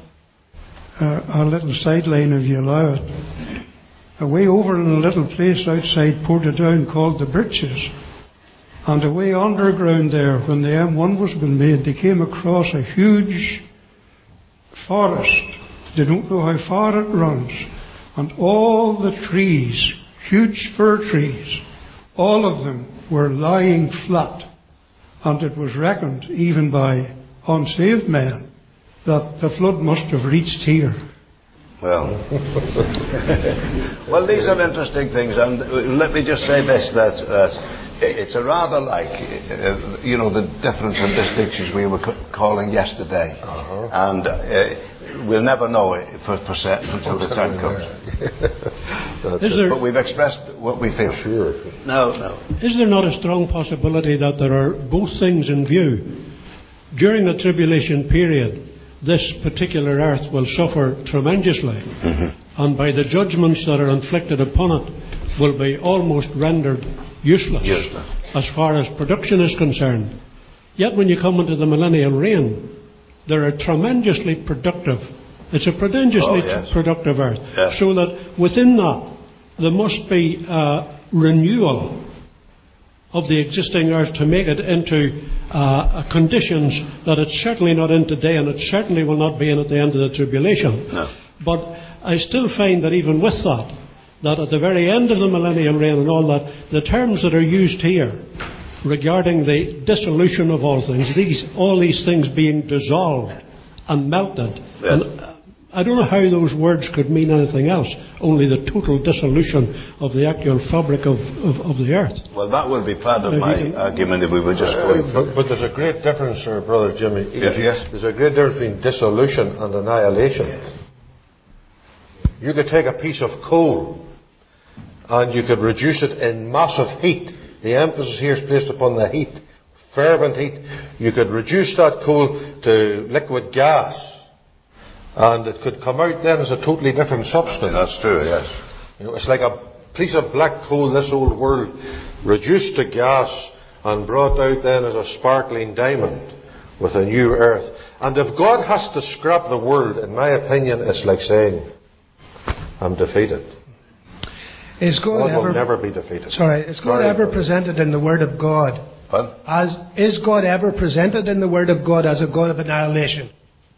a little sideline, if you allow it, away over in a little place outside Portadown called the Birches, and away underground there, when the M1 was being made, they came across a huge forest. They don't know how far it runs. And all the trees, huge fir trees, all of them were lying flat. And it was reckoned, even by unsaved men, that the flood must have reached here. Well, well, these are interesting things, and let me just say this, that it's a rather like, the difference and distinctions we were calling yesterday, and we'll never know it for certain until the time comes. But we've expressed what we feel. Sure. No. Is there not a strong possibility that there are both things in view? During the tribulation period, this particular earth will suffer tremendously, and by the judgments that are inflicted upon it will be almost rendered useless as far as production is concerned. Yet when you come into the millennial reign, there are tremendously productive. It's a prodigiously productive earth. Yes. So that within that there must be renewal of the existing earth to make it into conditions that it's certainly not in today, and it certainly will not be in at the end of the tribulation. No. But I still find that even with that at the very end of the millennial reign and all that, the terms that are used here regarding the dissolution of all things, all these things being dissolved and melted, and I don't know how those words could mean anything else, only the total dissolution of the actual fabric of the earth. Well, that would be part of my argument if we were just going through. But there's a great difference, Brother Jimmy. Yes. There's a great difference between dissolution and annihilation. You could take a piece of coal and you could reduce it in massive heat. The emphasis here is placed upon the heat, fervent heat. You could reduce that coal to liquid gas, and it could come out then as a totally different substance. That's true, yes. It's like a piece of black coal, this old world, reduced to gas and brought out then as a sparkling diamond with a new earth. And if God has to scrap the world, in my opinion, it's like saying, I'm defeated. Is God will never be defeated. Is God ever presented in the Word of God? Is God ever presented in the Word of God as a God of annihilation?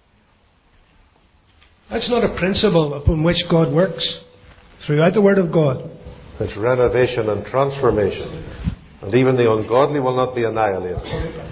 That's not a principle upon which God works throughout the Word of God. It's renovation and transformation. And even the ungodly will not be annihilated.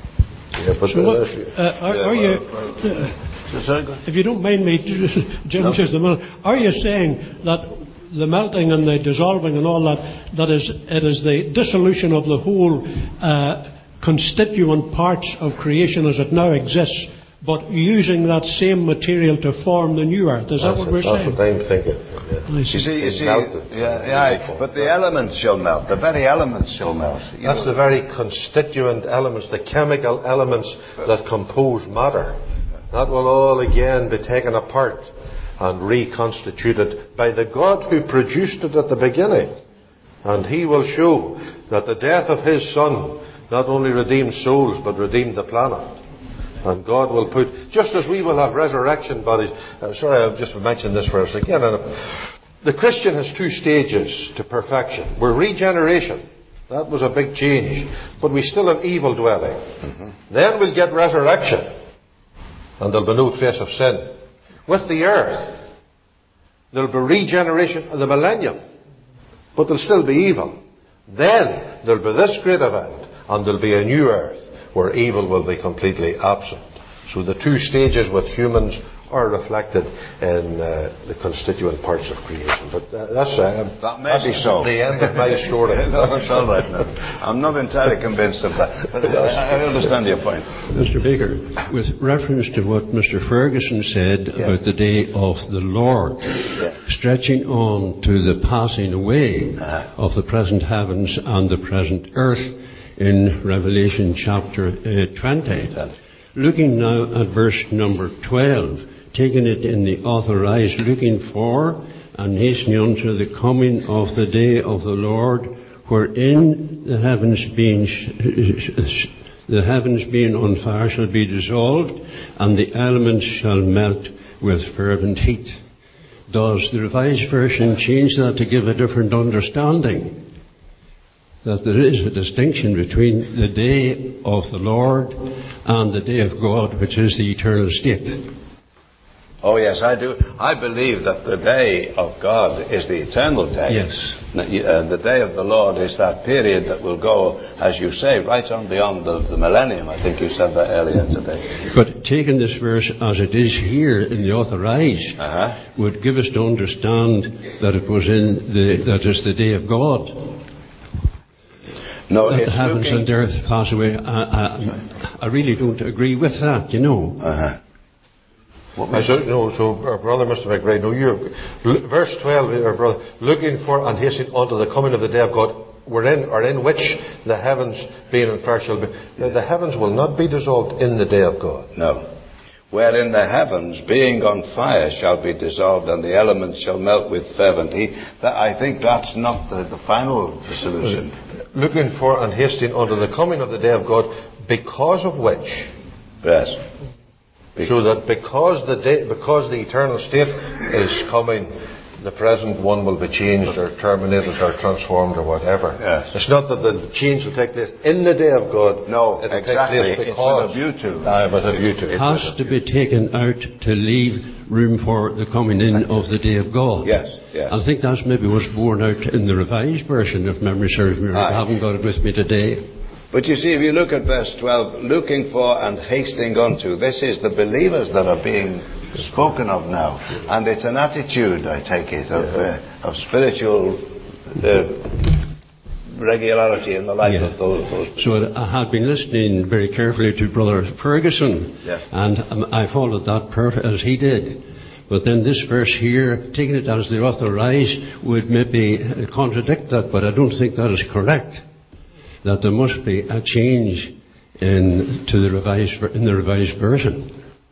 If you don't mind me, Jim, just a minute, are you saying that the melting and the dissolving and all that it is the dissolution of the whole constituent parts of creation as it now exists, but using that same material to form the new earth? Is that what we're saying? That's what I'm thinking. You see, but the elements shall melt. The very elements shall melt. That's the very constituent elements, the chemical elements that compose matter. That will all again be taken apart and reconstituted by the God who produced it at the beginning. And He will show that the death of His Son not only redeemed souls, but redeemed the planet. And God will put, just as we will have resurrection bodies. I'll just mention this first again. The Christian has two stages to perfection. We're regeneration. That was a big change. But we still have evil dwelling. Then we'll get resurrection. And there'll be no trace of sin. With the earth, there'll be regeneration of the millennium. But there'll still be evil. Then there'll be this great event. And there'll be a new earth where evil will be completely absent. So the two stages with humans are reflected in the constituent parts of creation. But that's that may be so. The end of my story. That's all right now. I'm not entirely convinced of that, but I understand your point. Mr. Baker, with reference to what Mr. Ferguson said about the day of the Lord, stretching on to the passing away of the present heavens and the present earth in Revelation chapter 20. Looking now at verse number 12, taking it in the authorized, looking for and hastening unto the coming of the day of the Lord, wherein the heavens being on fire shall be dissolved, and the elements shall melt with fervent heat. Does the Revised Version change that to give a different understanding? That there is a distinction between the day of the Lord and the day of God, which is the eternal state. Oh yes, I do. I believe that the day of God is the eternal day. Yes. The day of the Lord is that period that will go, as you say, right on beyond the millennium. I think you said that earlier today. But taking this verse as it is here in the authorized would give us to understand that it was that is the day of God. No, that the heavens and the earth pass away. I really don't agree with that, you know. Brother Mr. McBride, verse 12, brother, looking for and hastening unto the coming of the day of God, in which the heavens being on fire shall be. The heavens will not be dissolved in the day of God. No. Wherein the heavens being on fire shall be dissolved, and the elements shall melt with fervent heat. I think that's not the final solution. Looking for and hastening unto the coming of the day of God, because of which. Yes. So that because the eternal state is coming, the present one will be changed or terminated or transformed or whatever. Yes. It's not that the change will take place in the day of God. No, exactly. It's with a view to. With a view to. It has to be taken out to leave room for the coming in of the day of God. Yes, yes. I think that's maybe was borne out in the Revised Version, if memory serves me. I haven't got it with me today. But you see, if you look at verse 12, looking for and hastening unto, this is the believers that are being spoken of now. And it's an attitude, I take it, of spiritual regularity in the life of those people. So I had been listening very carefully to Brother Ferguson, and I followed that perfect as he did. But then this verse here, taking it as the authorized, would maybe contradict that, but I don't think that is correct. That there must be a change in the Revised Version.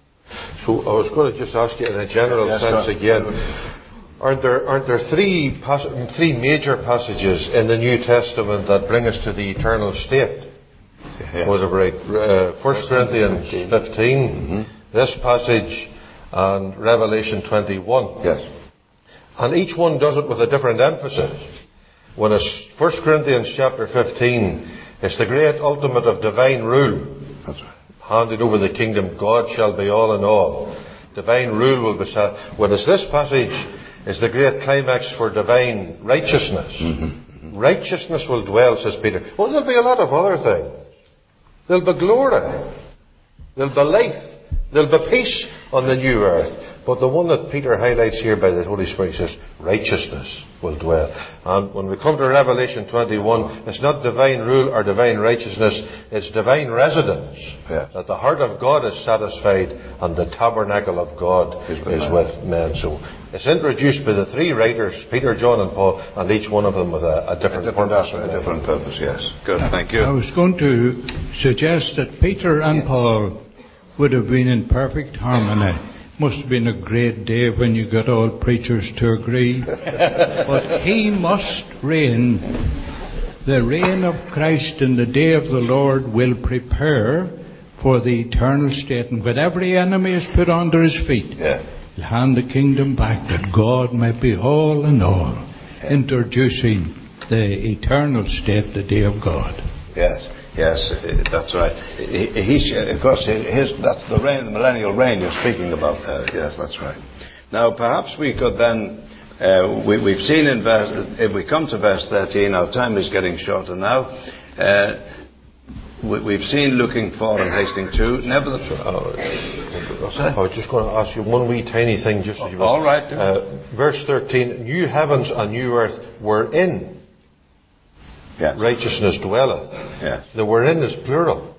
So I was going to just ask you in a general sense again, aren't there three major passages in the New Testament that bring us to the eternal state? Was it right? 1 Corinthians 15, this passage, and Revelation 21. Yes. And each one does it with a different emphasis. When it's 1 Corinthians chapter 15, it's the great ultimate of divine rule. That's right. Handed over the kingdom, God shall be all in all. Divine rule will be set. When it's this passage, it's the great climax for divine righteousness. Mm-hmm. Righteousness will dwell, says Peter. Well, there'll be a lot of other things. There'll be glory. There'll be life. There'll be peace on the new earth. But the one that Peter highlights here by the Holy Spirit says, righteousness will dwell. And when we come to Revelation 21, it's not divine rule or divine righteousness, it's divine residence. Yes. That the heart of God is satisfied and the tabernacle of God is with men. So it's introduced by the three writers, Peter, John and Paul, and each one of them with a different purpose. A different purpose, yes. Good, thank you. I was going to suggest that Peter and Paul would have been in perfect harmony. Must have been a great day when you got all preachers to agree. But he must reign. The reign of Christ in the day of the Lord will prepare for the eternal state. And when every enemy is put under his feet, he'll hand the kingdom back that God might be all in all, introducing the eternal state, the day of God. Yes. Yes, that's right. Of course, that's the reign, the millennial reign you're speaking about there. Yes, that's right. Now, perhaps we could then, we've seen in verse, if we come to verse 13, our time is getting shorter now. we've seen looking for and hasting to. Nevertheless, I was just going to ask you one wee tiny thing. Just all right. Verse 13: New heavens and new earth wherein righteousness dwelleth. Yes. The wherein is plural.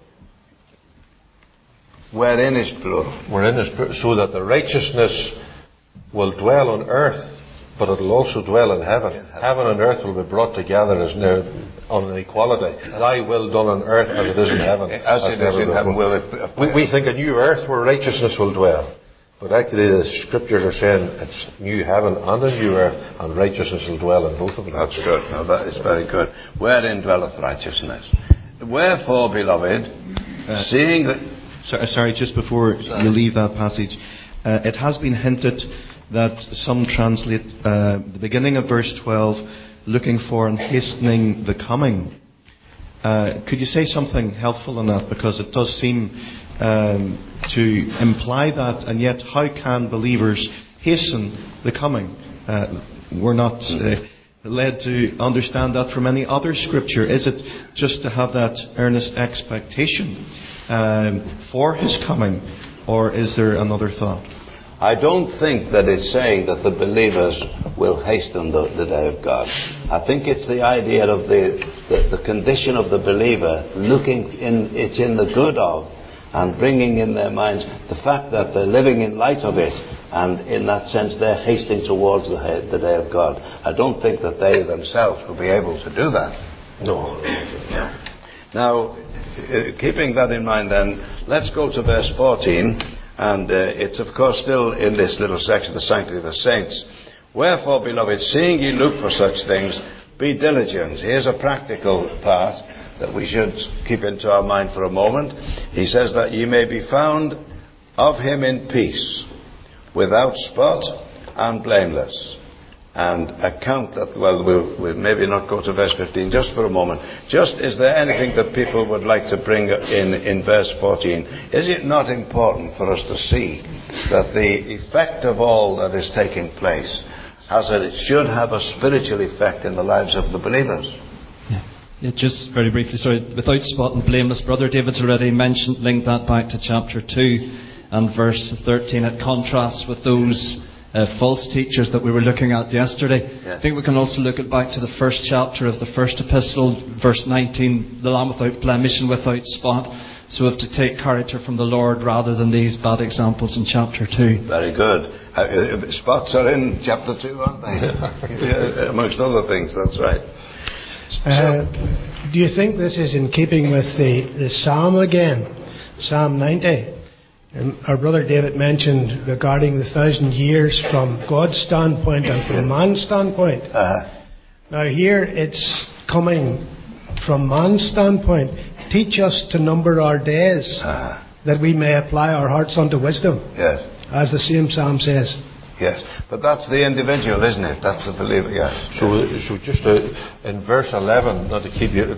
Wherein is plural. Wherein is plural, so that the righteousness will dwell on earth, but it will also dwell in heaven. Heaven and earth will be brought together as near on an equality. Thy will done on earth as it is in heaven. As it is in heaven will it be. We think a new earth where righteousness will dwell. But actually the scriptures are saying it's new heaven and a new earth, and righteousness will dwell in both of them. That's good. Now that is very good. Wherein dwelleth righteousness. Wherefore, beloved, seeing that... Sorry, just before you leave that passage, it has been hinted that some translate the beginning of verse 12, looking for and hastening the coming. Could you say something helpful on that? Because it does seem to imply that, and yet how can believers hasten the coming? We're not led to understand that from any other scripture. Is it just to have that earnest expectation for His coming, or is there another thought? I don't think that it's saying that the believers will hasten the day of God. I think it's the idea of the condition of the believer looking in, it's in the good of, and bringing in their minds the fact that they're living in light of it, and in that sense they're hastening towards the day of God. I don't think that they themselves will be able to do that. No. Now, keeping that in mind then, let's go to verse 14. And it's of course still in this little section, the sanctity of the saints. Wherefore, beloved, seeing ye look for such things, be diligent. Here's a practical part that we should keep into our mind for a moment. He says that ye may be found of Him in peace, without spot and blameless. And account that, well, we'll maybe not go to verse 15 just for a moment. Just, is there anything that people would like to bring in verse 14? Is it not important for us to see that the effect of all that is taking place it should have a spiritual effect in the lives of the believers? Yeah, just very briefly, sorry, without spot and blameless, Brother David's already mentioned, linked that back to chapter 2 and verse 13. It contrasts with those false teachers that we were looking at yesterday. I think we can also look back to the first chapter of the first epistle, verse 19, the Lamb without blemish and without spot, so as to take character from the Lord rather than these bad examples in chapter 2. Very good. Spots are in chapter 2, aren't they? Amongst other things, that's right. Do you think this is in keeping with the Psalm again? Psalm 90. Our brother David mentioned regarding the 1,000 years from God's standpoint and from man's standpoint. Now here it's coming from man's standpoint. Teach us to number our days, that we may apply our hearts unto wisdom. Yes. As the same psalm says. Yes, but that's the individual, isn't it? That's the believer, yes. So just in verse 11, not to keep you,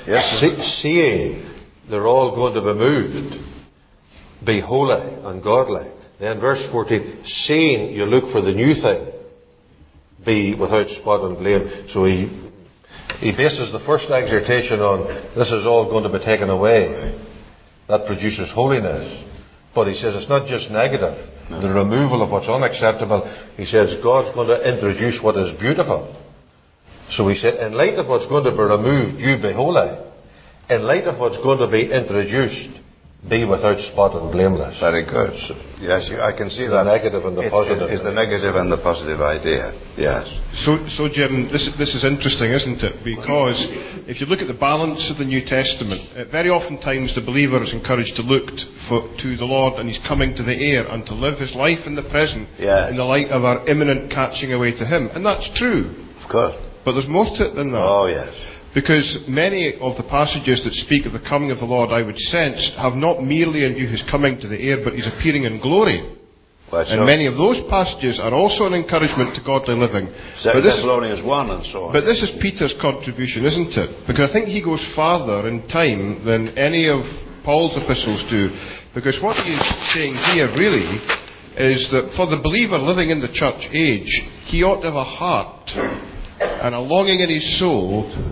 seeing they're all going to be moved. Be holy and godly. Then verse 14, seeing you look for the new thing, be without spot and blame. So he bases the first exhortation on this is all going to be taken away. That produces holiness. But he says it's not just negative. The removal of what's unacceptable. He says God's going to introduce what is beautiful. So he said, in light of what's going to be removed, you be holy. In light of what's going to be introduced, be without spot and blameless. Very good. Yes, I can see that. The negative and the positive. Is the negative and the positive idea. Yes. So Jim, this is interesting, isn't it? Because if you look at the balance of the New Testament, very often times the believer is encouraged to look to the Lord and He's coming to the air and to live his life in the present in the light of our imminent catching away to Him. And that's true. Of course. But there's more to it than that. Oh, yes. Because many of the passages that speak of the coming of the Lord, I would sense, have not merely in view His coming to the air, but His appearing in glory. And many of those passages are also an encouragement to godly living. Thessalonians 1 and so on. But this is Peter's contribution, isn't it? Because I think he goes farther in time than any of Paul's epistles do. Because what he is saying here really is that for the believer living in the church age, he ought to have a heart and a longing in his soul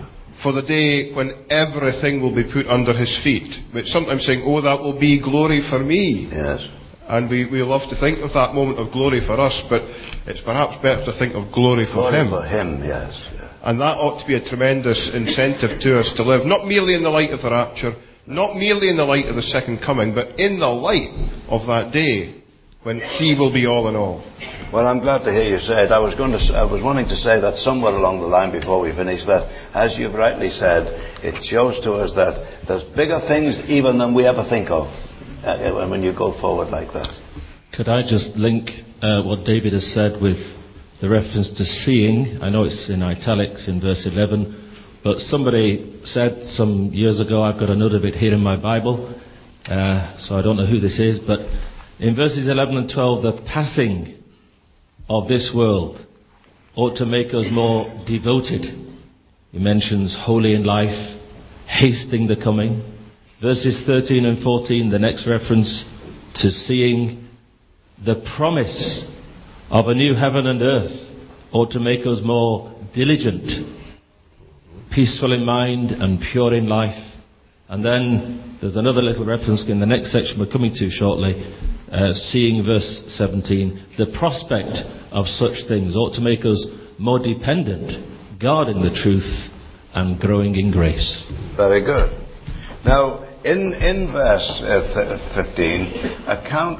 for the day when everything will be put under his feet. But sometimes saying, oh, that will be glory for me. Yes. And we love to think of that moment of glory for us, but it's perhaps better to think of glory for him. Glory for him, yes. And that ought to be a tremendous incentive to us to live, not merely in the light of the rapture, not merely in the light of the second coming, but in the light of that day when he will be all in all. Well, I'm glad to hear you say it. I was wanting to say that somewhere along the line before we finish, that, as you've rightly said, it shows to us that there's bigger things even than we ever think of when you go forward like that. Could I just link what David has said with the reference to seeing? I know it's in italics in verse 11, but somebody said some years ago, I've got a note of it here in my Bible, so I don't know who this is, but in verses 11 and 12, the passing of this world ought to make us more devoted. He mentions holy in life, hasting the coming. Verses 13 and 14, the next reference to seeing the promise of a new heaven and earth ought to make us more diligent, peaceful in mind and pure in life. And then there's another little reference in the next section we're coming to shortly, seeing verse 17. The prospect of such things ought to make us more dependent, guarding the truth and growing in grace. Very good. Now, in verse 15, account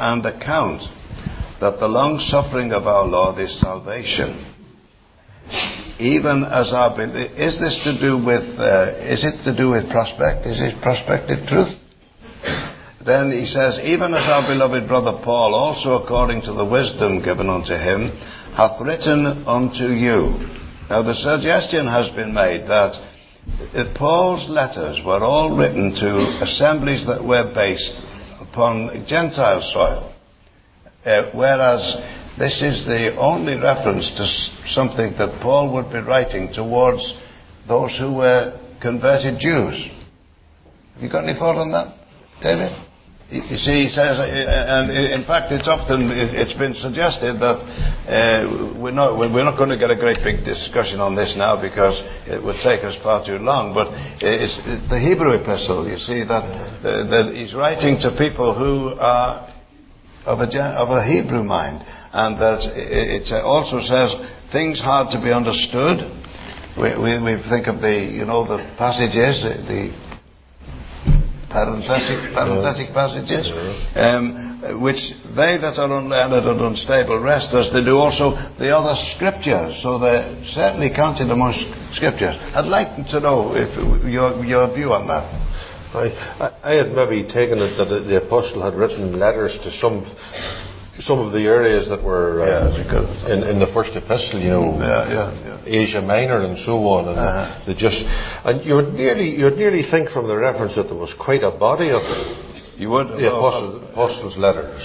that the long suffering of our Lord is salvation. Even as is this to do with? Is it to do with prospect? Is it prospective truth? Then he says, even as our beloved brother Paul, also according to the wisdom given unto him, hath written unto you. Now the suggestion has been made that Paul's letters were all written to assemblies that were based upon Gentile soil, whereas this is the only reference to something that Paul would be writing towards those who were converted Jews. Have you got any thought on that, David? You see, he says, and in fact, it's been suggested that we're not going to get a great big discussion on this now because it would take us far too long. But it's the Hebrew epistle. You see that he's writing to people who are of a Hebrew mind, and that it also says things hard to be understood. We think of the passages, the parenthetic passages, which they that are unlearned and unstable rest as they do also the other scriptures. So they're certainly counted among scriptures. I'd like to know if your view on that. I had maybe taken it that the apostle had written letters to some of the areas that were in the first epistle, Asia Minor and so on, and and you would nearly think from the reference that there was quite a body of it. You would the apostles' letters,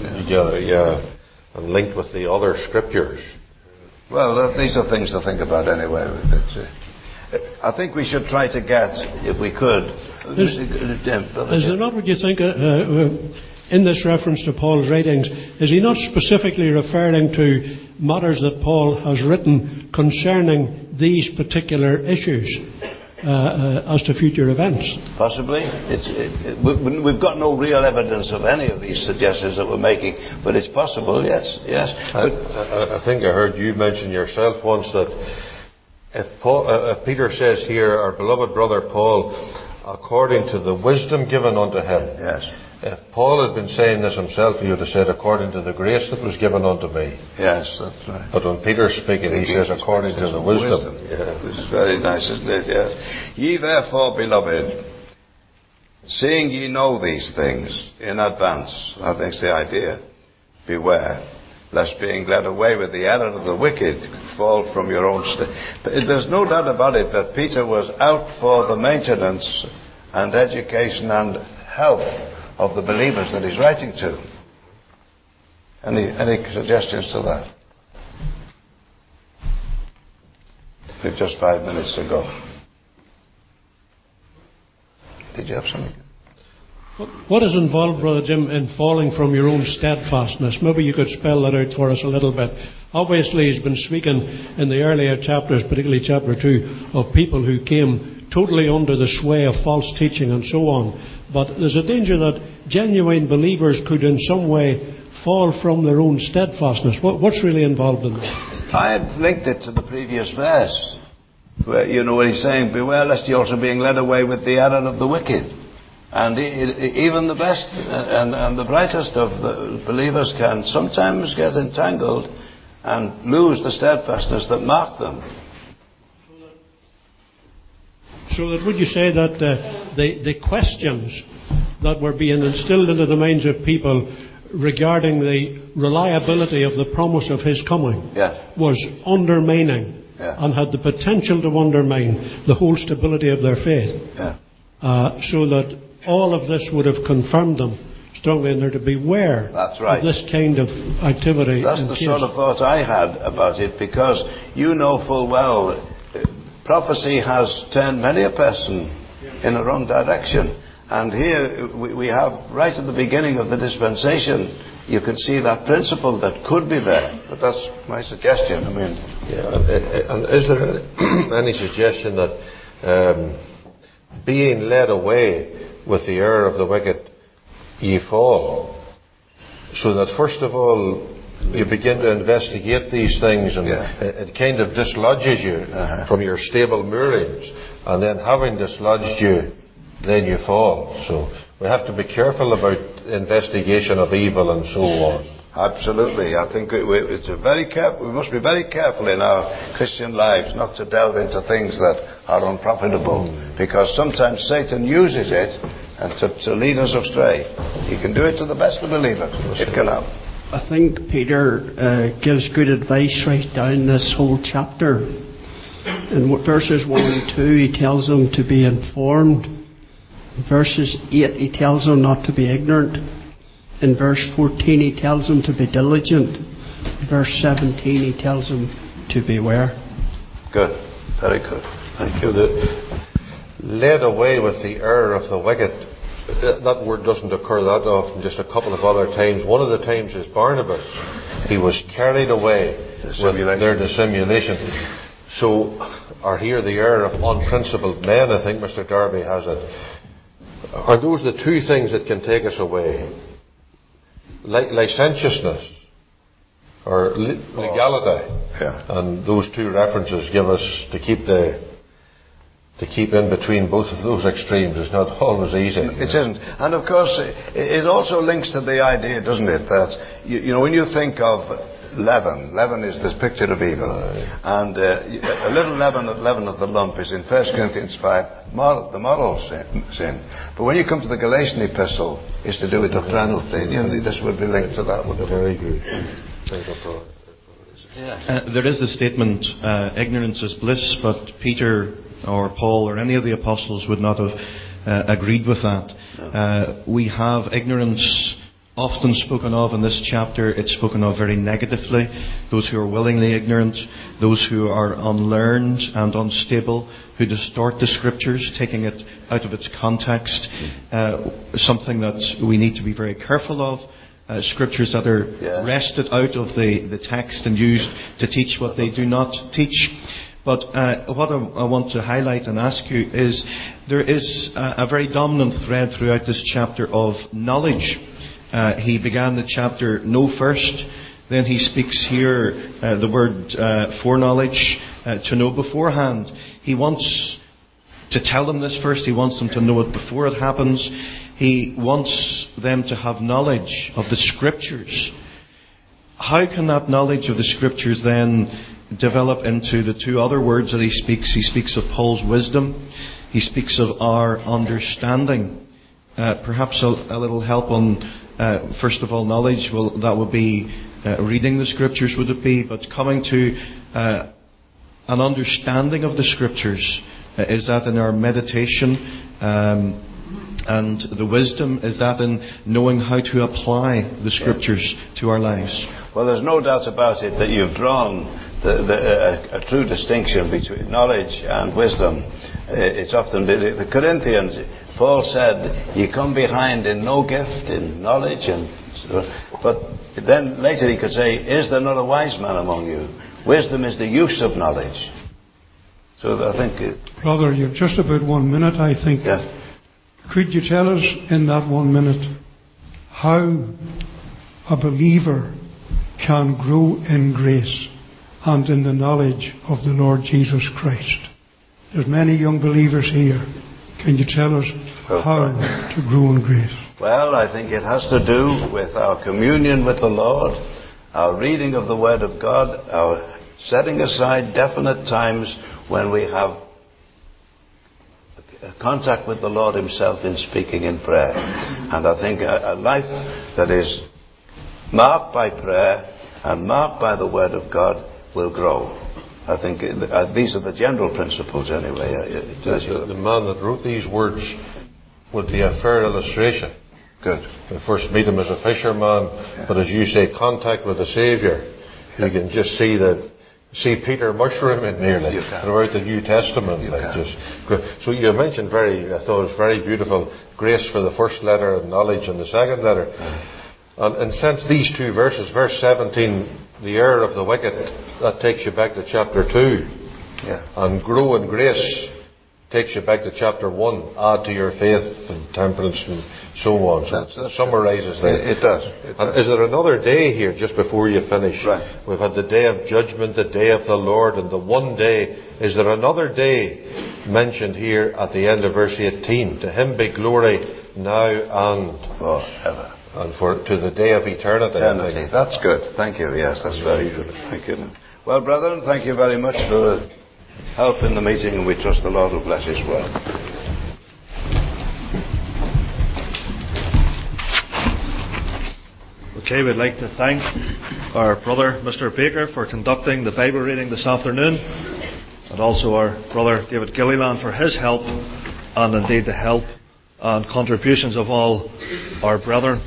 and linked with the other scriptures. Well, these are things to think about anyway. I think we should try to get, if we could. Is there not, would you think, in this reference to Paul's writings, is he not specifically referring to matters that Paul has written concerning these particular issues as to future events? Possibly. We've got no real evidence of any of these suggestions that we're making, but it's possible, yes. I think I heard you mention yourself once that if Peter says here, our beloved brother Paul, according to the wisdom given unto him. Yes. If Paul had been saying this himself, he would have said, according to the grace that was given unto me. Yes, that's right. But when Peter's speaking, he says, according to the wisdom. Yeah. This is very nice, isn't it? Yes. Ye therefore, beloved, seeing ye know these things in advance, I think's the idea, beware, lest being led away with the error of the wicked, fall from your own There's no doubt about it that Peter was out for the maintenance and education and health of the believers that he's writing to. Any suggestions to that? We've just 5 minutes to go. Did you have something? What is involved, Brother Jim, in falling from your own steadfastness? Maybe you could spell that out for us a little bit. Obviously, he's been speaking in the earlier chapters, particularly chapter 2, of people who came totally under the sway of false teaching and so on. But there's a danger that genuine believers could in some way fall from their own steadfastness. What's really involved in that? I had linked it to the previous verse, where, where he's saying, beware lest ye also being led away with the error of the wicked. And even the best and the brightest of the believers can sometimes get entangled and lose the steadfastness that marked them. So that would you say that the questions that were being instilled into the minds of people regarding the reliability of the promise of his coming was undermining and had the potential to undermine the whole stability of their faith? So that all of this would have confirmed them strongly in there to beware of this kind of activity. That's the sort of thought I had about it, because you know full well prophecy has turned many a person in a wrong direction. And here we have, right at the beginning of the dispensation, you can see that principle that could be there. But that's my suggestion. I mean, and is there any suggestion that being led away with the error of the wicked, ye fall? So that first of all, you begin to investigate these things, and it kind of dislodges you from your stable moorings, and then having dislodged you, then you fall. So we have to be careful about investigation of evil and so on. Absolutely. I think we must be very careful in our Christian lives not to delve into things that are unprofitable, because sometimes Satan uses it and to lead us astray. He can do it to the best of believers. It can happen. I think Peter gives good advice right down this whole chapter. In verses 1 and 2 he tells them to be informed. In verses 8 he tells them not to be ignorant. In verse 14 he tells them to be diligent. In verse 17 he tells them to beware. Good. Very good. Thank you. Led away with the error of the wicked. That word doesn't occur that often, just a couple of other times. One of the times is Barnabas. He was carried away with their dissimulation. So, or here the error of unprincipled men, I think Mr. Darby has it. Are those the two things that can take us away? Licentiousness or legality? And those two references give us to keep in between both of those extremes is not always easy. It isn't. And of course, it also links to the idea, doesn't it, that, when you think of leaven is this picture of evil. And a little leaven of the lump is in 1 Corinthians 5, the moral sin. But when you come to the Galatian epistle, it's to do with doctrinal thing. This would be linked to that. Very good. There is the statement, ignorance is bliss, but Peter or Paul or any of the apostles would not have agreed with that. We have ignorance often spoken of in this chapter. It's spoken of very negatively. Those who are willingly ignorant, those who are unlearned and unstable, who distort the Scriptures, taking it out of its context. Something that we need to be very careful of. Scriptures that are wrested out of the text and used to teach what they do not teach. But what I want to highlight and ask you is, there is a very dominant thread throughout this chapter of knowledge. He began the chapter, know first. Then he speaks here the word foreknowledge, to know beforehand. He wants to tell them this first. He wants them to know it before it happens. He wants them to have knowledge of the Scriptures. How can that knowledge of the Scriptures then develop into the two other words that he speaks? He speaks of Paul's wisdom. He speaks of our understanding. Perhaps a little help on, first of all, knowledge. Well, that would be reading the Scriptures, would it be? But coming to an understanding of the Scriptures. Is that in our meditation? And the wisdom, is that in knowing how to apply the Scriptures to our lives? Well, there's no doubt about it that you've drawn a true distinction between knowledge and wisdom. It's often the Corinthians, Paul said, "You come behind in no gift, in knowledge and But then later he could say, is there not a wise man among you? Wisdom is the use of knowledge. So I think... Brother, you've just about 1 minute, I think. Yeah. Could you tell us in that 1 minute how a believer can grow in grace and in the knowledge of the Lord Jesus Christ? There's many young believers here. Can you tell us how to grow in grace? Well, I think it has to do with our communion with the Lord, our reading of the Word of God, our setting aside definite times when we have contact with the Lord Himself in speaking in prayer. And I think a life that is marked by prayer and marked by the Word of God will grow. I think these are the general principles anyway. The man that wrote these words would be a fair illustration. Good. We first meet him as a fisherman, but as you say, contact with the Saviour. Yeah. You can just see Peter mushrooming nearly throughout the New Testament. So you mentioned I thought it was very beautiful, grace for the first letter and knowledge in the second letter. And since these two verses, verse 17, the error of the wicked, that takes you back to chapter 2. Yeah. And grow in grace takes you back to chapter 1. Add to your faith and temperance and so on. So it summarizes that. It does. And is there another day here, just before you finish? Right. We've had the day of judgment, the day of the Lord, and the one day. Is there another day mentioned here at the end of verse 18? To Him be glory now and forever. And to the day of eternity. That's good. Thank you. Yes, that's very good. Thank you. Well, brethren, thank you very much for the help in the meeting, and we trust the Lord will bless His word. Okay, we'd like to thank our brother, Mr. Baker, for conducting the Bible reading this afternoon, and also our brother, David Gilliland, for his help, and indeed the help and contributions of all our brethren.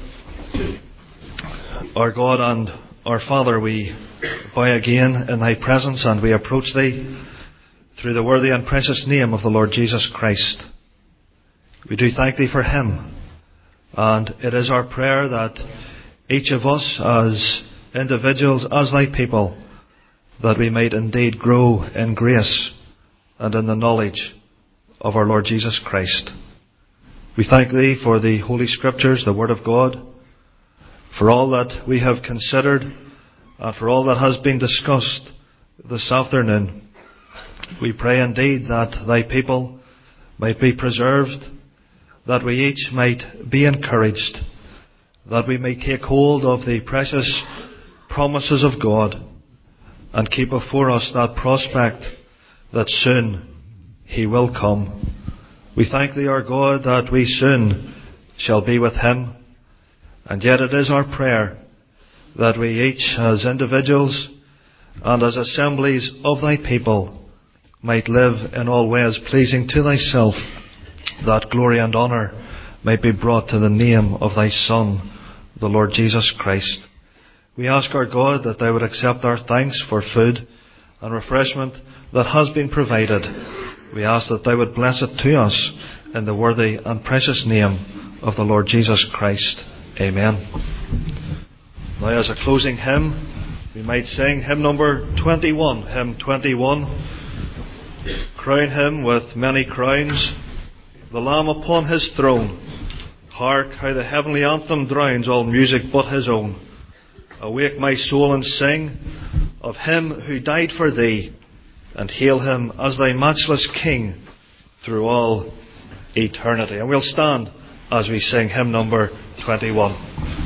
Our God and our Father, we bow again in Thy presence, and we approach Thee through the worthy and precious name of the Lord Jesus Christ. We do thank Thee for Him, and it is our prayer that each of us as individuals, as Thy people, that we might indeed grow in grace and in the knowledge of our Lord Jesus Christ. We thank Thee for the Holy Scriptures, the Word of God, for all that we have considered, and for all that has been discussed this afternoon. We pray indeed that Thy people might be preserved, that we each might be encouraged, that we may take hold of the precious promises of God and keep before us that prospect that soon He will come. We thank Thee, our God, that we soon shall be with Him, and yet it is our prayer that we each as individuals and as assemblies of Thy people might live in all ways pleasing to Thyself, that glory and honour might be brought to the name of Thy Son, the Lord Jesus Christ. We ask, our God, that Thou would accept our thanks for food and refreshment that has been provided. We ask that Thou would bless it to us in the worthy and precious name of the Lord Jesus Christ. Amen. Now, as a closing hymn, we might sing hymn number 21. Hymn 21. Crown Him with many crowns, the Lamb upon His throne. Hark how the heavenly anthem drowns all music but His own. Awake my soul and sing of Him who died for thee, and hail Him as Thy matchless King through all eternity. And we'll stand as we sing hymn number 21.